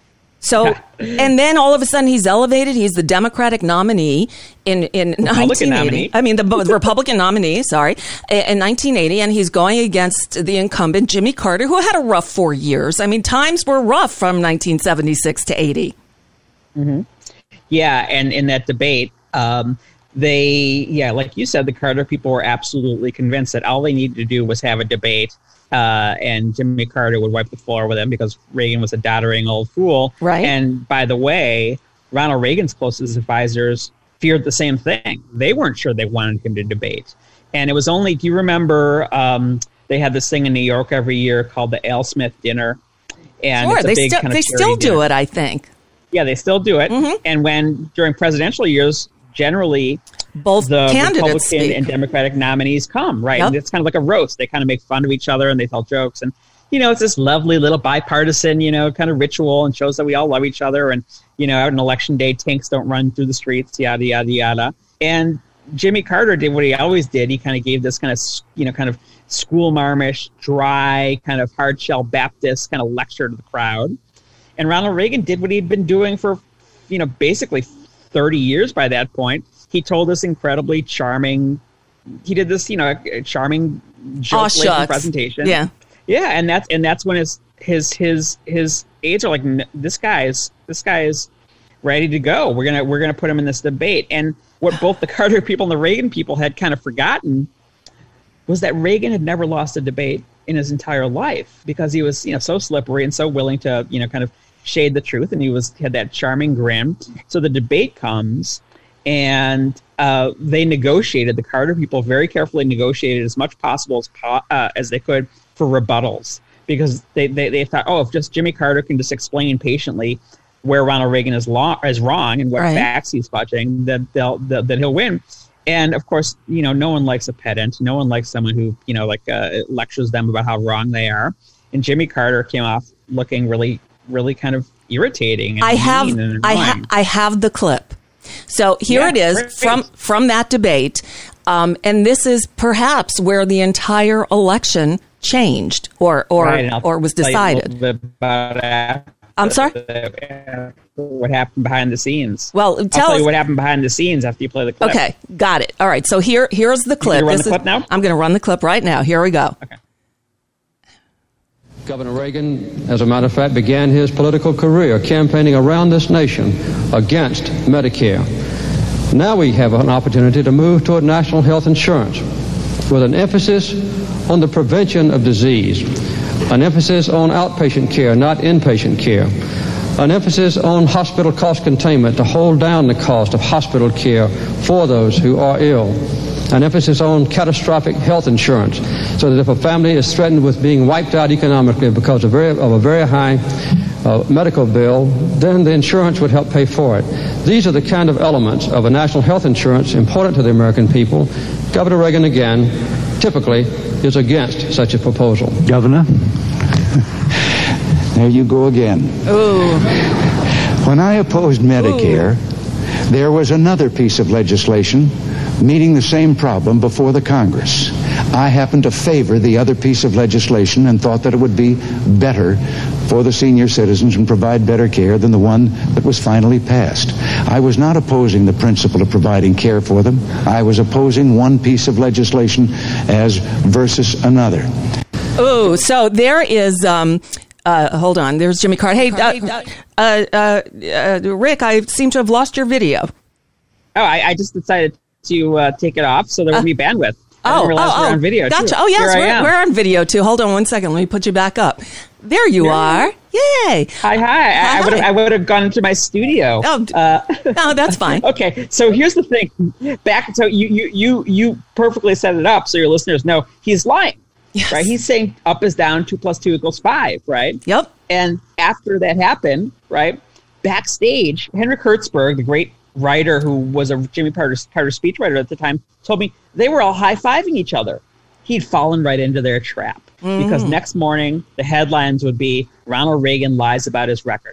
So, and then all of a sudden he's elevated. He's the Democratic nominee in, in nineteen eighty. Nominee. I mean, the, the Republican nominee, sorry, in nineteen eighty. And he's going against the incumbent, Jimmy Carter, who had a rough four years. I mean, times were rough from nineteen seventy-six to eighty. Mm-hmm. Yeah. And in that debate, um, they, yeah, like you said, the Carter people were absolutely convinced that all they needed to do was have a debate. Uh, and Jimmy Carter would wipe the floor with him because Reagan was a doddering old fool. Right. And by the way, Ronald Reagan's closest advisors feared the same thing. They weren't sure they wanted him to debate. And it was only, do you remember, um, they had this thing in New York every year called the Al Smith Dinner. And sure, it's a they, big sti- kind of they still do dinner. it, I think. Yeah, they still do it. Mm-hmm. And when, during presidential years, generally, both the candidates Republican speak. and Democratic nominees come, right? Yep. And it's kind of like a roast. They kind of make fun of each other and they tell jokes. And, you know, it's this lovely little bipartisan, you know, kind of ritual and shows that we all love each other. And, you know, out on election day, tanks don't run through the streets, yada, yada, yada. And Jimmy Carter did what he always did. He kind of gave this kind of, you know, kind of schoolmarmish, dry, kind of hard shell Baptist kind of lecture to the crowd. And Ronald Reagan did what he'd been doing for, you know, basically thirty years by that point. He told this incredibly charming, he did this, you know, charming joke-laden presentation. Yeah. Yeah. And that's, and that's when his, his, his, his aides are like, this guy is, this guy is ready to go. We're going to, we're going to put him in this debate. And what both the Carter people and the Reagan people had kind of forgotten was that Reagan had never lost a debate in his entire life because he was, you know, so slippery and so willing to, you know, kind of shade the truth. And he was, had that charming grin. So the debate comes. And uh, they negotiated, the Carter people very carefully negotiated as much possible as po- uh, as they could for rebuttals. Because they, they, they thought, oh, if just Jimmy Carter can just explain patiently where Ronald Reagan is, law- is wrong and what right. facts he's fudging, then, they'll, they'll, then he'll win. And, of course, you know, no one likes a pedant. No one likes someone who, you know, like uh, lectures them about how wrong they are. And Jimmy Carter came off looking really, really kind of irritating and I have, mean and I, ha- I have the clip. So here yeah, it is great. from from that debate. Um, and this is perhaps where the entire election changed or or, right, or was decided. About I'm sorry? What happened behind the snes? Well, tell I'll tell us you what happened behind the scenes after you play the clip. Okay, got it. All right, so here here's the clip. You run this the is, clip now? I'm going to run the clip right now. Here we go. Okay. Governor Reagan, as a matter of fact, began his political career campaigning around this nation against Medicare. Now we have an opportunity to move toward national health insurance with an emphasis on the prevention of disease, an emphasis on outpatient care, not inpatient care, an emphasis on hospital cost containment to hold down the cost of hospital care for those who are ill, an emphasis on catastrophic health insurance so that if a family is threatened with being wiped out economically because of, very, of a very high uh, medical bill, then the insurance would help pay for it. These are the kind of elements of a national health insurance important to the American people. Governor Reagan, again, typically is against such a proposal. Governor, there you go again. Ooh. When I opposed Medicare, Ooh. there was another piece of legislation meeting the same problem before the Congress. I happened to favor the other piece of legislation and thought that it would be better for the senior citizens and provide better care than the one that was finally passed. I was not opposing the principle of providing care for them. I was opposing one piece of legislation as versus another. Oh, so there is... Um Uh, hold on. There's Jimmy Carter. Hey, uh, uh, uh, uh, Rick, I seem to have lost your video. Oh, I, I just decided to uh, take it off so there would be bandwidth. I Oh, didn't realize oh, we're oh, on video, gotcha. too. Oh, yes, Here I we're, am. we're on video, too. Hold on one second. Let me put you back up. There you There are. Yay. Hi, hi. I, I would have I would have gone into my studio. Oh, uh, no, that's fine. Okay, so here's the thing. Back, so you, you, you, you perfectly set it up so your listeners know he's lying. Yes. Right? He's saying up is down, two plus two equals five, right? Yep. And after that happened, right, backstage, Henrik Hertzberg, the great writer who was a Jimmy Carter, Carter speechwriter at the time, told me they were all high-fiving each other. He'd fallen right into their trap. Mm. Because next morning, the headlines would be, Ronald Reagan lies about his record.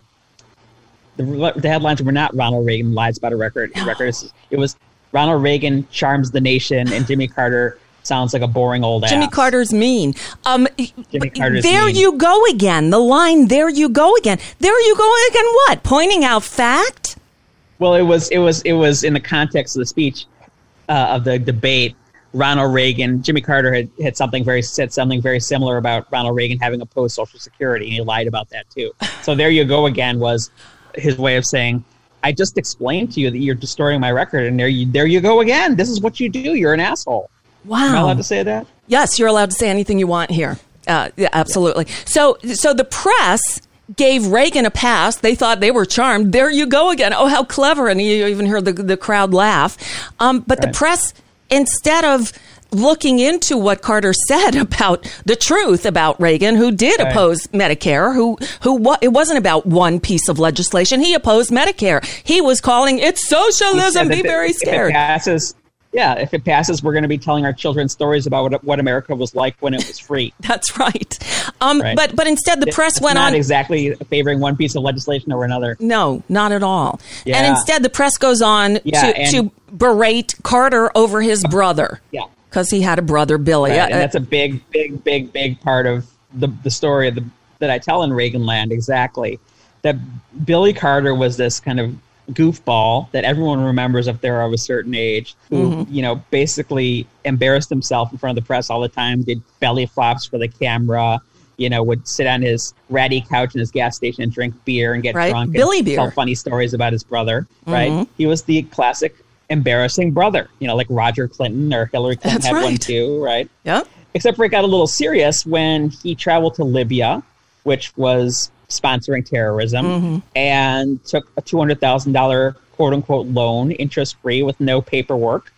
The, the headlines were not Ronald Reagan lies about a record. No. record. It was Ronald Reagan charms the nation and Jimmy Carter sounds like a boring old ass. Jimmy Carter's mean. Um, Jimmy Carter's there mean. you go again. The line, there you go again. There you go again what? Pointing out fact? Well, it was it was it was in the context of the speech uh, of the debate. Ronald Reagan, Jimmy Carter had, had something very said something very similar about Ronald Reagan having opposed Social Security, and he lied about that too. So there you go again was his way of saying, I just explained to you that you're distorting my record, and there you there you go again. This is what you do. You're an asshole. Wow. Am I allowed to say that? Yes, you're allowed to say anything you want here. Uh, yeah, absolutely. Yeah. So, so the press gave Reagan a pass. They thought they were charmed. There you go again. Oh, how clever. And you even heard the, the crowd laugh. Um, but right. the press, instead of looking into what Carter said about the truth about Reagan, who did right. oppose Medicare, who, who wa- it wasn't about one piece of legislation. He opposed Medicare. He was calling it socialism. Be very scared. If it passes, yeah, if it passes, we're going to be telling our children stories about what, what America was like when it was free. That's right. Um, right. But but instead, the press it's went not on exactly favoring one piece of legislation over another. No, not at all. Yeah. And instead, the press goes on yeah, to, to berate Carter over his brother. Yeah, because he had a brother, Billy. Right. Uh, and that's a big, big, big, big part of the the story of the, that I tell in Reaganland. Exactly, that Billy Carter was this kind of goofball that everyone remembers if they're of a certain age, who, mm-hmm. you know, basically embarrassed himself in front of the press all the time, did belly flops for the camera, you know, would sit on his ratty couch in his gas station and drink beer and get right. drunk Billy and beer. tell funny stories about his brother, mm-hmm. right? He was the classic embarrassing brother, you know, like Roger Clinton or Hillary Clinton That's had right. one too, right? Yeah. Except for it got a little serious when he traveled to Libya, which was sponsoring terrorism, mm-hmm. and took a two hundred thousand dollars quote-unquote loan, interest-free, with no paperwork,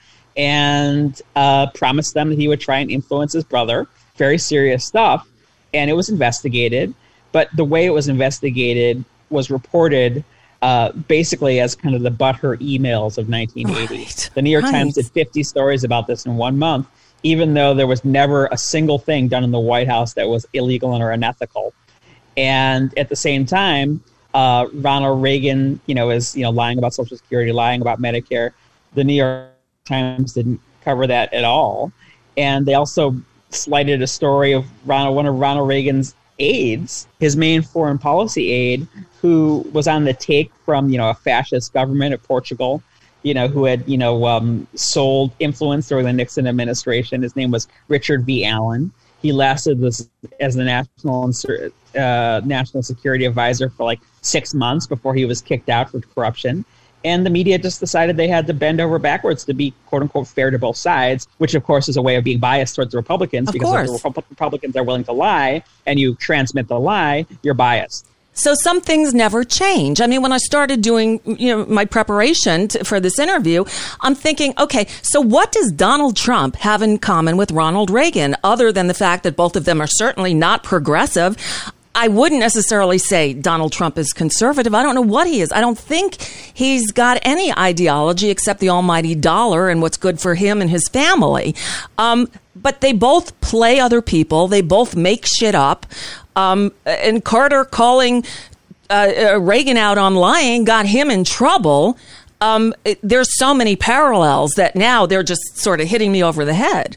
and uh, promised them that he would try and influence his brother. Very serious stuff. And it was investigated. But the way it was investigated was reported uh, basically as kind of the butthurt emails of nineteen eighty. Right. The New York right. Times did fifty stories about this in one month, even though there was never a single thing done in the White House that was illegal or unethical. And at the same time, uh, Ronald Reagan, you know, is, you know, lying about Social Security, lying about Medicare. The New York Times didn't cover that at all. And they also slighted a story of Ronald, one of Ronald Reagan's aides, his main foreign policy aide, who was on the take from, you know, a fascist government of Portugal, you know, who had, you know, um, sold influence during the Nixon administration. His name was Richard V. Allen. He lasted this as the national uh, national security advisor for like six months before he was kicked out for corruption. And the media just decided they had to bend over backwards to be, quote unquote, fair to both sides, which, of course, is a way of being biased towards the Republicans. Of because course. if the Repu- Republicans are willing to lie and you transmit the lie, you're biased. So some things never change. I mean, when I started doing, you know, my preparation to, for this interview, I'm thinking, okay, so what does Donald Trump have in common with Ronald Reagan, other than the fact that both of them are certainly not progressive? I wouldn't necessarily say Donald Trump is conservative. I don't know what he is. I don't think he's got any ideology except the almighty dollar and what's good for him and his family. Um, but they both play other people. They both make shit up. Um, and Carter calling uh, Reagan out on lying got him in trouble. Um, it, there's so many parallels that now they're just sort of hitting me over the head.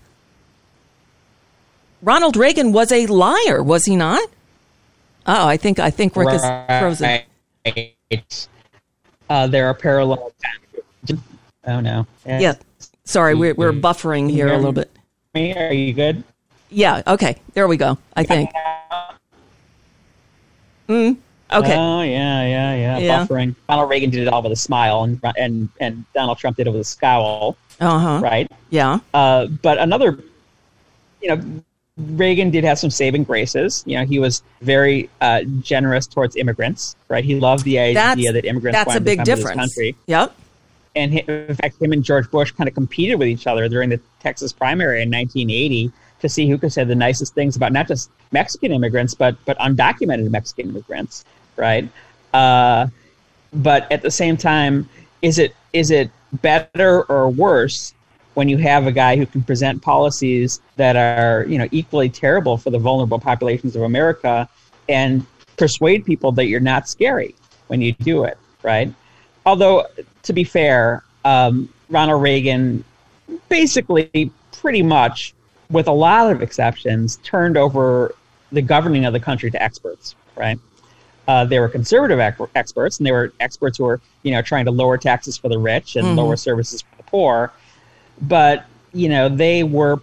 Ronald Reagan was a liar, was he not? Oh, I think I think Rick is frozen. Right. Uh, there are parallels. Oh no. Yeah. Sorry, we're we're buffering here a little bit. Me? Are you good? Yeah. Okay. There we go. I think. Mm, okay. Oh yeah, yeah, yeah, yeah. Buffering. Ronald Reagan did it all with a smile, and and and Donald Trump did it with a scowl. Uh huh. Right. Yeah. Uh, but another, you know, Reagan did have some saving graces. You know, he was very uh, generous towards immigrants. Right. He loved the idea that's, that immigrants that's wanted a big to come difference. to this country. Yep. And he, in fact, him and George Bush kind of competed with each other during the Texas primary in nineteen eighty to see who could say the nicest things about not just Mexican immigrants, but but undocumented Mexican immigrants, right? Uh, but at the same time, is it is it better or worse when you have a guy who can present policies that are, you know, equally terrible for the vulnerable populations of America and persuade people that you're not scary when you do it, right? Although, to be fair, um, Ronald Reagan basically pretty much, with a lot of exceptions, turned over the governing of the country to experts, right? Uh, they were conservative ec- experts, and they were experts who were, you know, trying to lower taxes for the rich and mm-hmm. lower services for the poor. But, you know, they were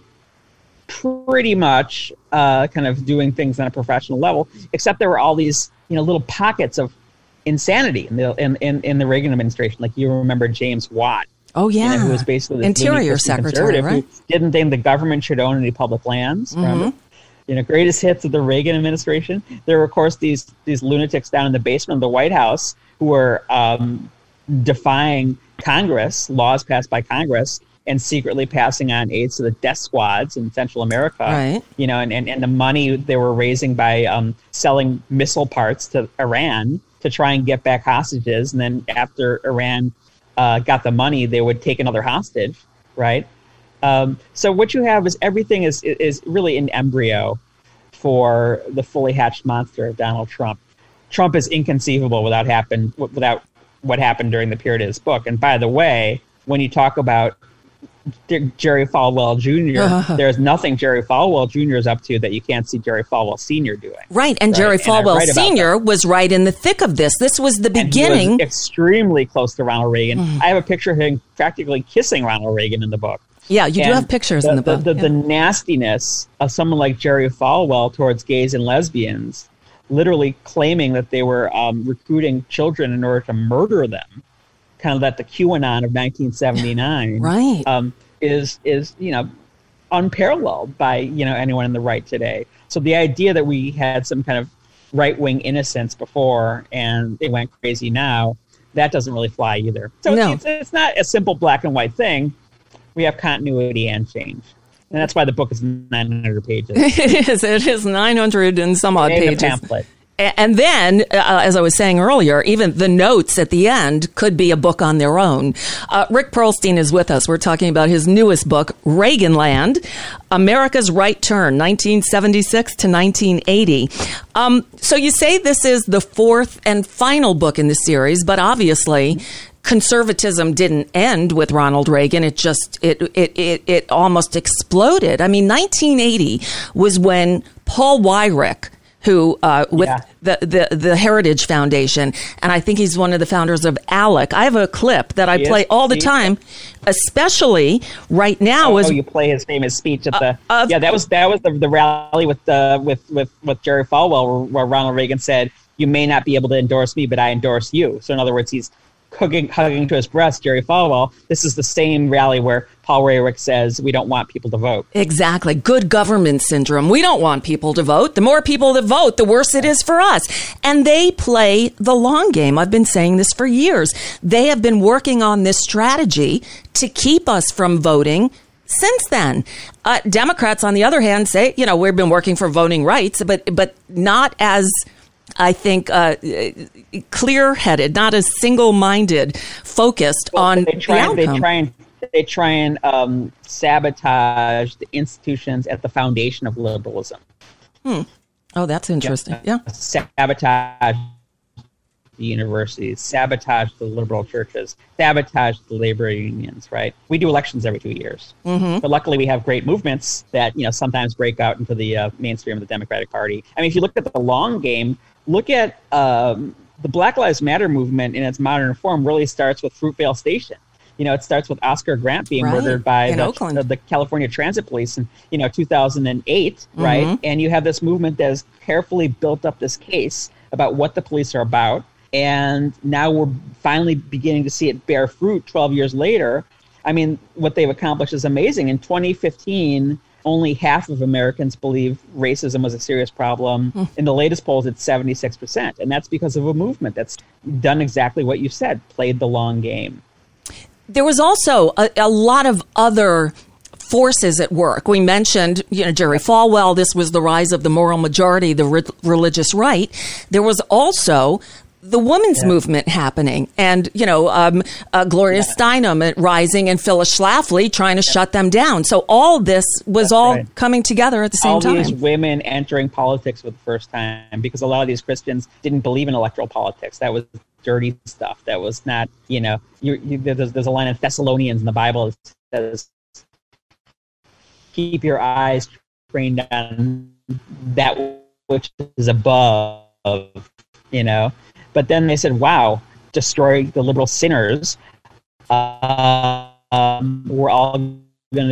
pretty much uh, kind of doing things on a professional level, except there were all these, you know, little pockets of insanity in the in, in, in the Reagan administration. Like, you remember James Watt. Oh, yeah. You know, who was basically this Interior Secretary, right? Who didn't think the government should own any public lands. Mm-hmm. Remember? You know, greatest hits of the Reagan administration. There were, of course, these these lunatics down in the basement of the White House who were um, defying Congress, laws passed by Congress, and secretly passing on aids to the death squads in Central America. Right. You know, and, and, and the money they were raising by um, selling missile parts to Iran to try and get back hostages. And then after Iran uh, got the money, they would take another hostage, right? Um, so what you have is everything is is really an embryo for the fully hatched monster of Donald Trump. Trump is inconceivable without happen without what happened during the period of his book. And by the way, when you talk about Jerry Falwell Junior, uh-huh. there's nothing Jerry Falwell Junior is up to that you can't see Jerry Falwell Senior doing. Right, and right? Jerry and Falwell Senior was right in the thick of this. This was the beginning. And he was extremely close to Ronald Reagan. Mm. I have a picture of him practically kissing Ronald Reagan in the book. Yeah, you and do have pictures the, in the book. The, the, yeah. the nastiness of someone like Jerry Falwell towards gays and lesbians, literally claiming that they were um, recruiting children in order to murder them, kind of like the QAnon of nineteen seventy-nine, right? Um, is is you know unparalleled by you know anyone in the right today. So the idea that we had some kind of right wing innocence before and it went crazy now, that doesn't really fly either. So no. it's, it's not a simple black and white thing. We have continuity and change. And that's why the book is nine hundred pages. It is. It is nine hundred and some odd pages. Pamphlet. And then, uh, as I was saying earlier, even the notes at the end could be a book on their own. Uh, Rick Perlstein is with us. We're talking about his newest book, Reaganland, America's Right Turn, nineteen seventy-six to nineteen eighty. Um, so you say this is the fourth and final book in the series, but obviously conservatism didn't end with Ronald Reagan. It just, it, it, it, it almost exploded. I mean, nineteen eighty was when Paul Weyrich, who uh, with yeah. the, the the Heritage Foundation, and I think he's one of the founders of ALEC. I have a clip that I he play is. all the he time, especially right now. Oh, is, oh, you play his famous speech at the uh, uh, yeah. That was that was the, the rally with the with, with with Jerry Falwell, where, where Ronald Reagan said, "You may not be able to endorse me, but I endorse you." So in other words, he's hugging hugging to his breast Jerry Falwell. This is the same rally where Paul Weyrich says we don't want people to vote. Exactly. Good government syndrome. We don't want people to vote. The more people that vote, the worse it is for us. And they play the long game. I've been saying this for years. They have been working on this strategy to keep us from voting since then. Uh, Democrats, on the other hand, say, you know, we've been working for voting rights, but but not as, I think, uh, clear-headed, not as single-minded, focused well, on they try, the outcome. They try and they try and um, sabotage the institutions at the foundation of liberalism. Hmm. Oh, that's interesting. Yeah. yeah. Sabotage the universities, sabotage the liberal churches, sabotage the labor unions, right? We do elections every two years. Mm-hmm. But luckily we have great movements that, you know, sometimes break out into the uh, mainstream of the Democratic Party. I mean, if you look at the long game, look at um, the Black Lives Matter movement in its modern form really starts with Fruitvale Station. You know, it starts with Oscar Grant being right. murdered by the, the, the California Transit Police in, you know, two thousand eight, mm-hmm. right? And you have this movement that has carefully built up this case about what the police are about. And now we're finally beginning to see it bear fruit twelve years later. I mean, what they've accomplished is amazing. In twenty fifteen, only half of Americans believe racism was a serious problem. Mm. In the latest polls, it's seventy-six percent. And that's because of a movement that's done exactly what you said, played the long game. There was also a, a lot of other forces at work. We mentioned, you know, Jerry Falwell. This was the rise of the moral majority, the re- religious right. There was also the women's yeah. movement happening, and you know, um, uh, Gloria yeah. Steinem rising, and Phyllis Schlafly trying to yeah. shut them down. So all this was That's all right. coming together at the same all time. All these women entering politics for the first time, because a lot of these Christians didn't believe in electoral politics. That was dirty stuff. That was not, you know, you, you, there's, there's a line in Thessalonians in the Bible that says, "Keep your eyes trained on that which is above," you know. But then they said, wow, destroy the liberal sinners. Uh, um, we're all going to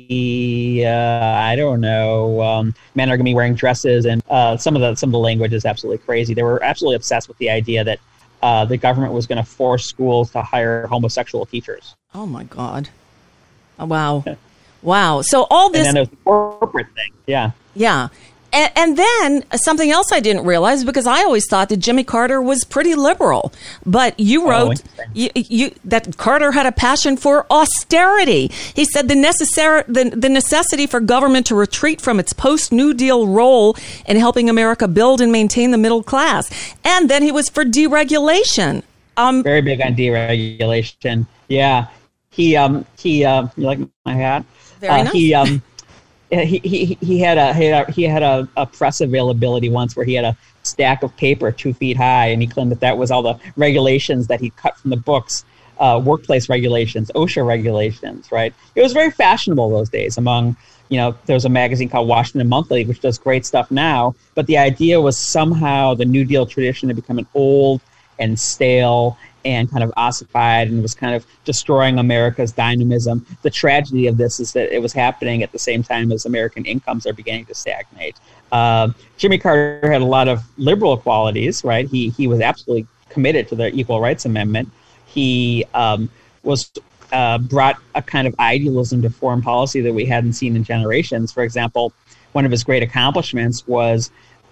be, uh, I don't know, um, men are going to be wearing dresses. And uh, some of the some of the language is absolutely crazy. They were absolutely obsessed with the idea that uh, the government was going to force schools to hire homosexual teachers. Oh, my God. Oh, wow. Wow. So all this... And then there's the corporate thing. Yeah. Yeah. And, and then something else I didn't realize, because I always thought that Jimmy Carter was pretty liberal, but you wrote oh, you, you, that Carter had a passion for austerity. He said the necessary the, the necessity for government to retreat from its post-New Deal role in helping America build and maintain the middle class. And then he was for deregulation. Um, Very big on deregulation. Yeah, he um he uh, you like my hat? Very uh, nice. He um. He, he he had a he had a, he had a, a press availability once where he had a stack of paper two feet high, and he claimed that that was all the regulations that he cut from the books, uh, workplace regulations, OSHA regulations. Right? It was very fashionable those days. Among you know, there was a magazine called Washington Monthly, which does great stuff now. But the idea was somehow the New Deal tradition had become an old and stale and kind of ossified, and was kind of destroying America's dynamism. The tragedy of this is that it was happening at the same time as American incomes are beginning to stagnate. Uh, Jimmy Carter had a lot of liberal qualities, right? He he was absolutely committed to the Equal Rights Amendment. He um, was uh, brought a kind of idealism to foreign policy that we hadn't seen in generations. For example, one of his great accomplishments was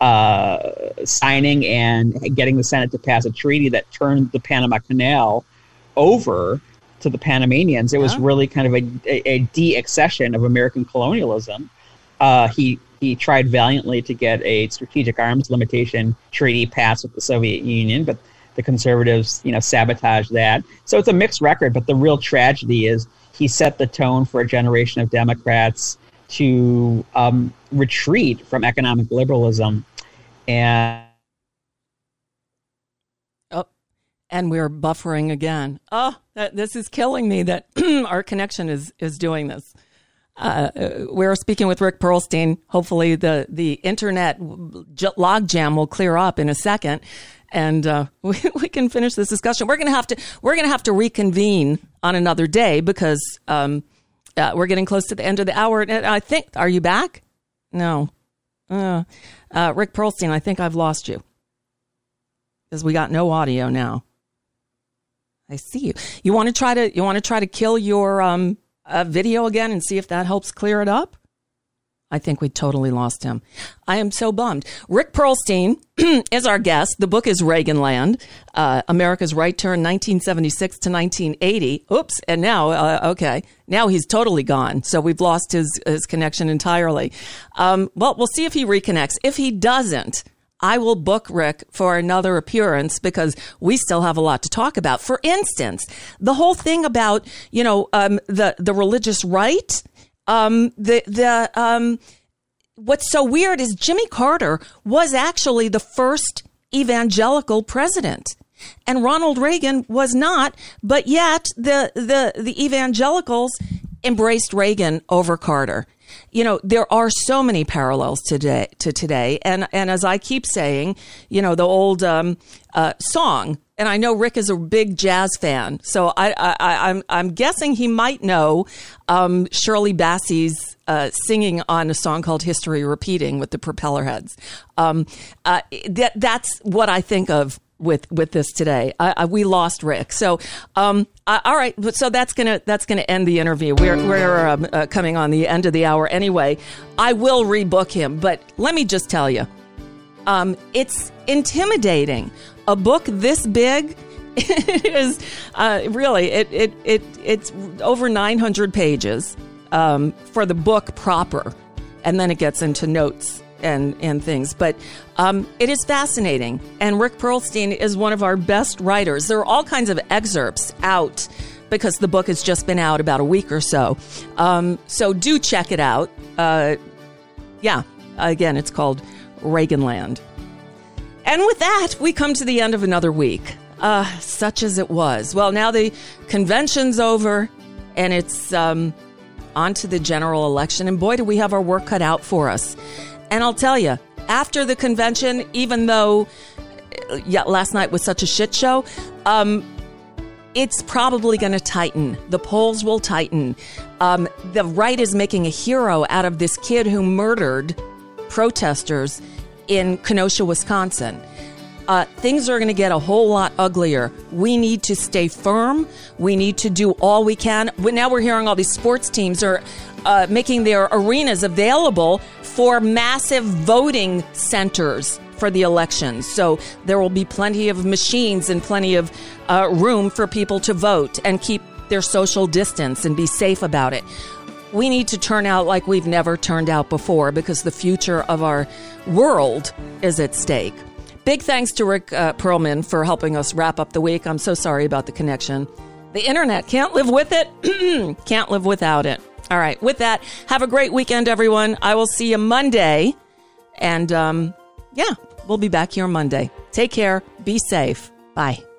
uh, signing and getting the Senate to pass a treaty that turned the Panama Canal over to the Panamanians. It was Yeah. really kind of a, a, a de-accession of American colonialism. Uh, he he tried valiantly to get a strategic arms limitation treaty passed with the Soviet Union, but the conservatives, you know, sabotaged that. So it's a mixed record, but the real tragedy is he set the tone for a generation of Democrats to um, retreat from economic liberalism. And oh, and we're buffering again. Oh, that, this is killing me that our connection is is doing this. Uh, we're speaking with Rick Perlstein. Hopefully the, the internet j- logjam will clear up in a second, and uh, we, we can finish this discussion. We're going to have to we're going to have to reconvene on another day because um, uh, we're getting close to the end of the hour. And I think, are you back? No. Uh, uh, Rick Perlstein, I think I've lost you because we got no audio now. I see you. You want to try to you want to try to kill your um. Uh, video again and see if that helps clear it up? I think we totally lost him. I am so bummed. Rick Perlstein is our guest. The book is Reaganland, uh, America's Right Turn, nineteen seventy-six to nineteen eighty. Oops. And now, uh, okay, now he's totally gone. So we've lost his, his connection entirely. Um, well, we'll see if he reconnects. If he doesn't, I will book Rick for another appearance because we still have a lot to talk about. For instance, the whole thing about, you know, um, the, the religious right, um, the, the, um, what's so weird is Jimmy Carter was actually the first evangelical president. And Ronald Reagan was not, but yet the, the, the evangelicals embraced Reagan over Carter. You know, there are so many parallels today to today. And, and as I keep saying, you know, the old um, uh, song, and I know Rick is a big jazz fan, so I, I, I'm, I'm guessing he might know um, Shirley Bassey's uh, singing on a song called History Repeating with the Propellerheads. Um, uh, that, that's what I think of with with this today. I, I, we lost Rick. So, um, uh, all right. So that's gonna that's gonna end the interview. We're we're um, uh, coming on the end of the hour anyway. I will rebook him, but let me just tell you, um, it's intimidating. A book this big is uh, really it it it it's over nine hundred pages. um, for the book proper, and then it gets into notes and, and things. But um, it is fascinating, and Rick Perlstein is one of our best writers. There are all kinds of excerpts out because the book has just been out about a week or so. Um, so do check it out. Uh, yeah, again, it's called Reaganland. And with that, we come to the end of another week, uh, such as it was. Well, now the convention's over, and it's um, on to the general election. And boy, do we have our work cut out for us. And I'll tell you, after the convention, even though yeah, last night was such a shit show, um, it's probably going to tighten. The polls will tighten. Um, the right is making a hero out of this kid who murdered protesters in Kenosha, Wisconsin. Uh, things are going to get a whole lot uglier. We need to stay firm. We need to do all we can. Now we're hearing all these sports teams are uh, making their arenas available for massive voting centers for the elections. So there will be plenty of machines and plenty of uh, room for people to vote and keep their social distance and be safe about it. We need to turn out like we've never turned out before because the future of our world is at stake. Big thanks to Rick uh, Perlman for helping us wrap up the week. I'm so sorry about the connection. The internet, can't live with it, can't live without it. All right, with that, have a great weekend, everyone. I will see you Monday. And um, yeah, we'll be back here Monday. Take care. Be safe. Bye.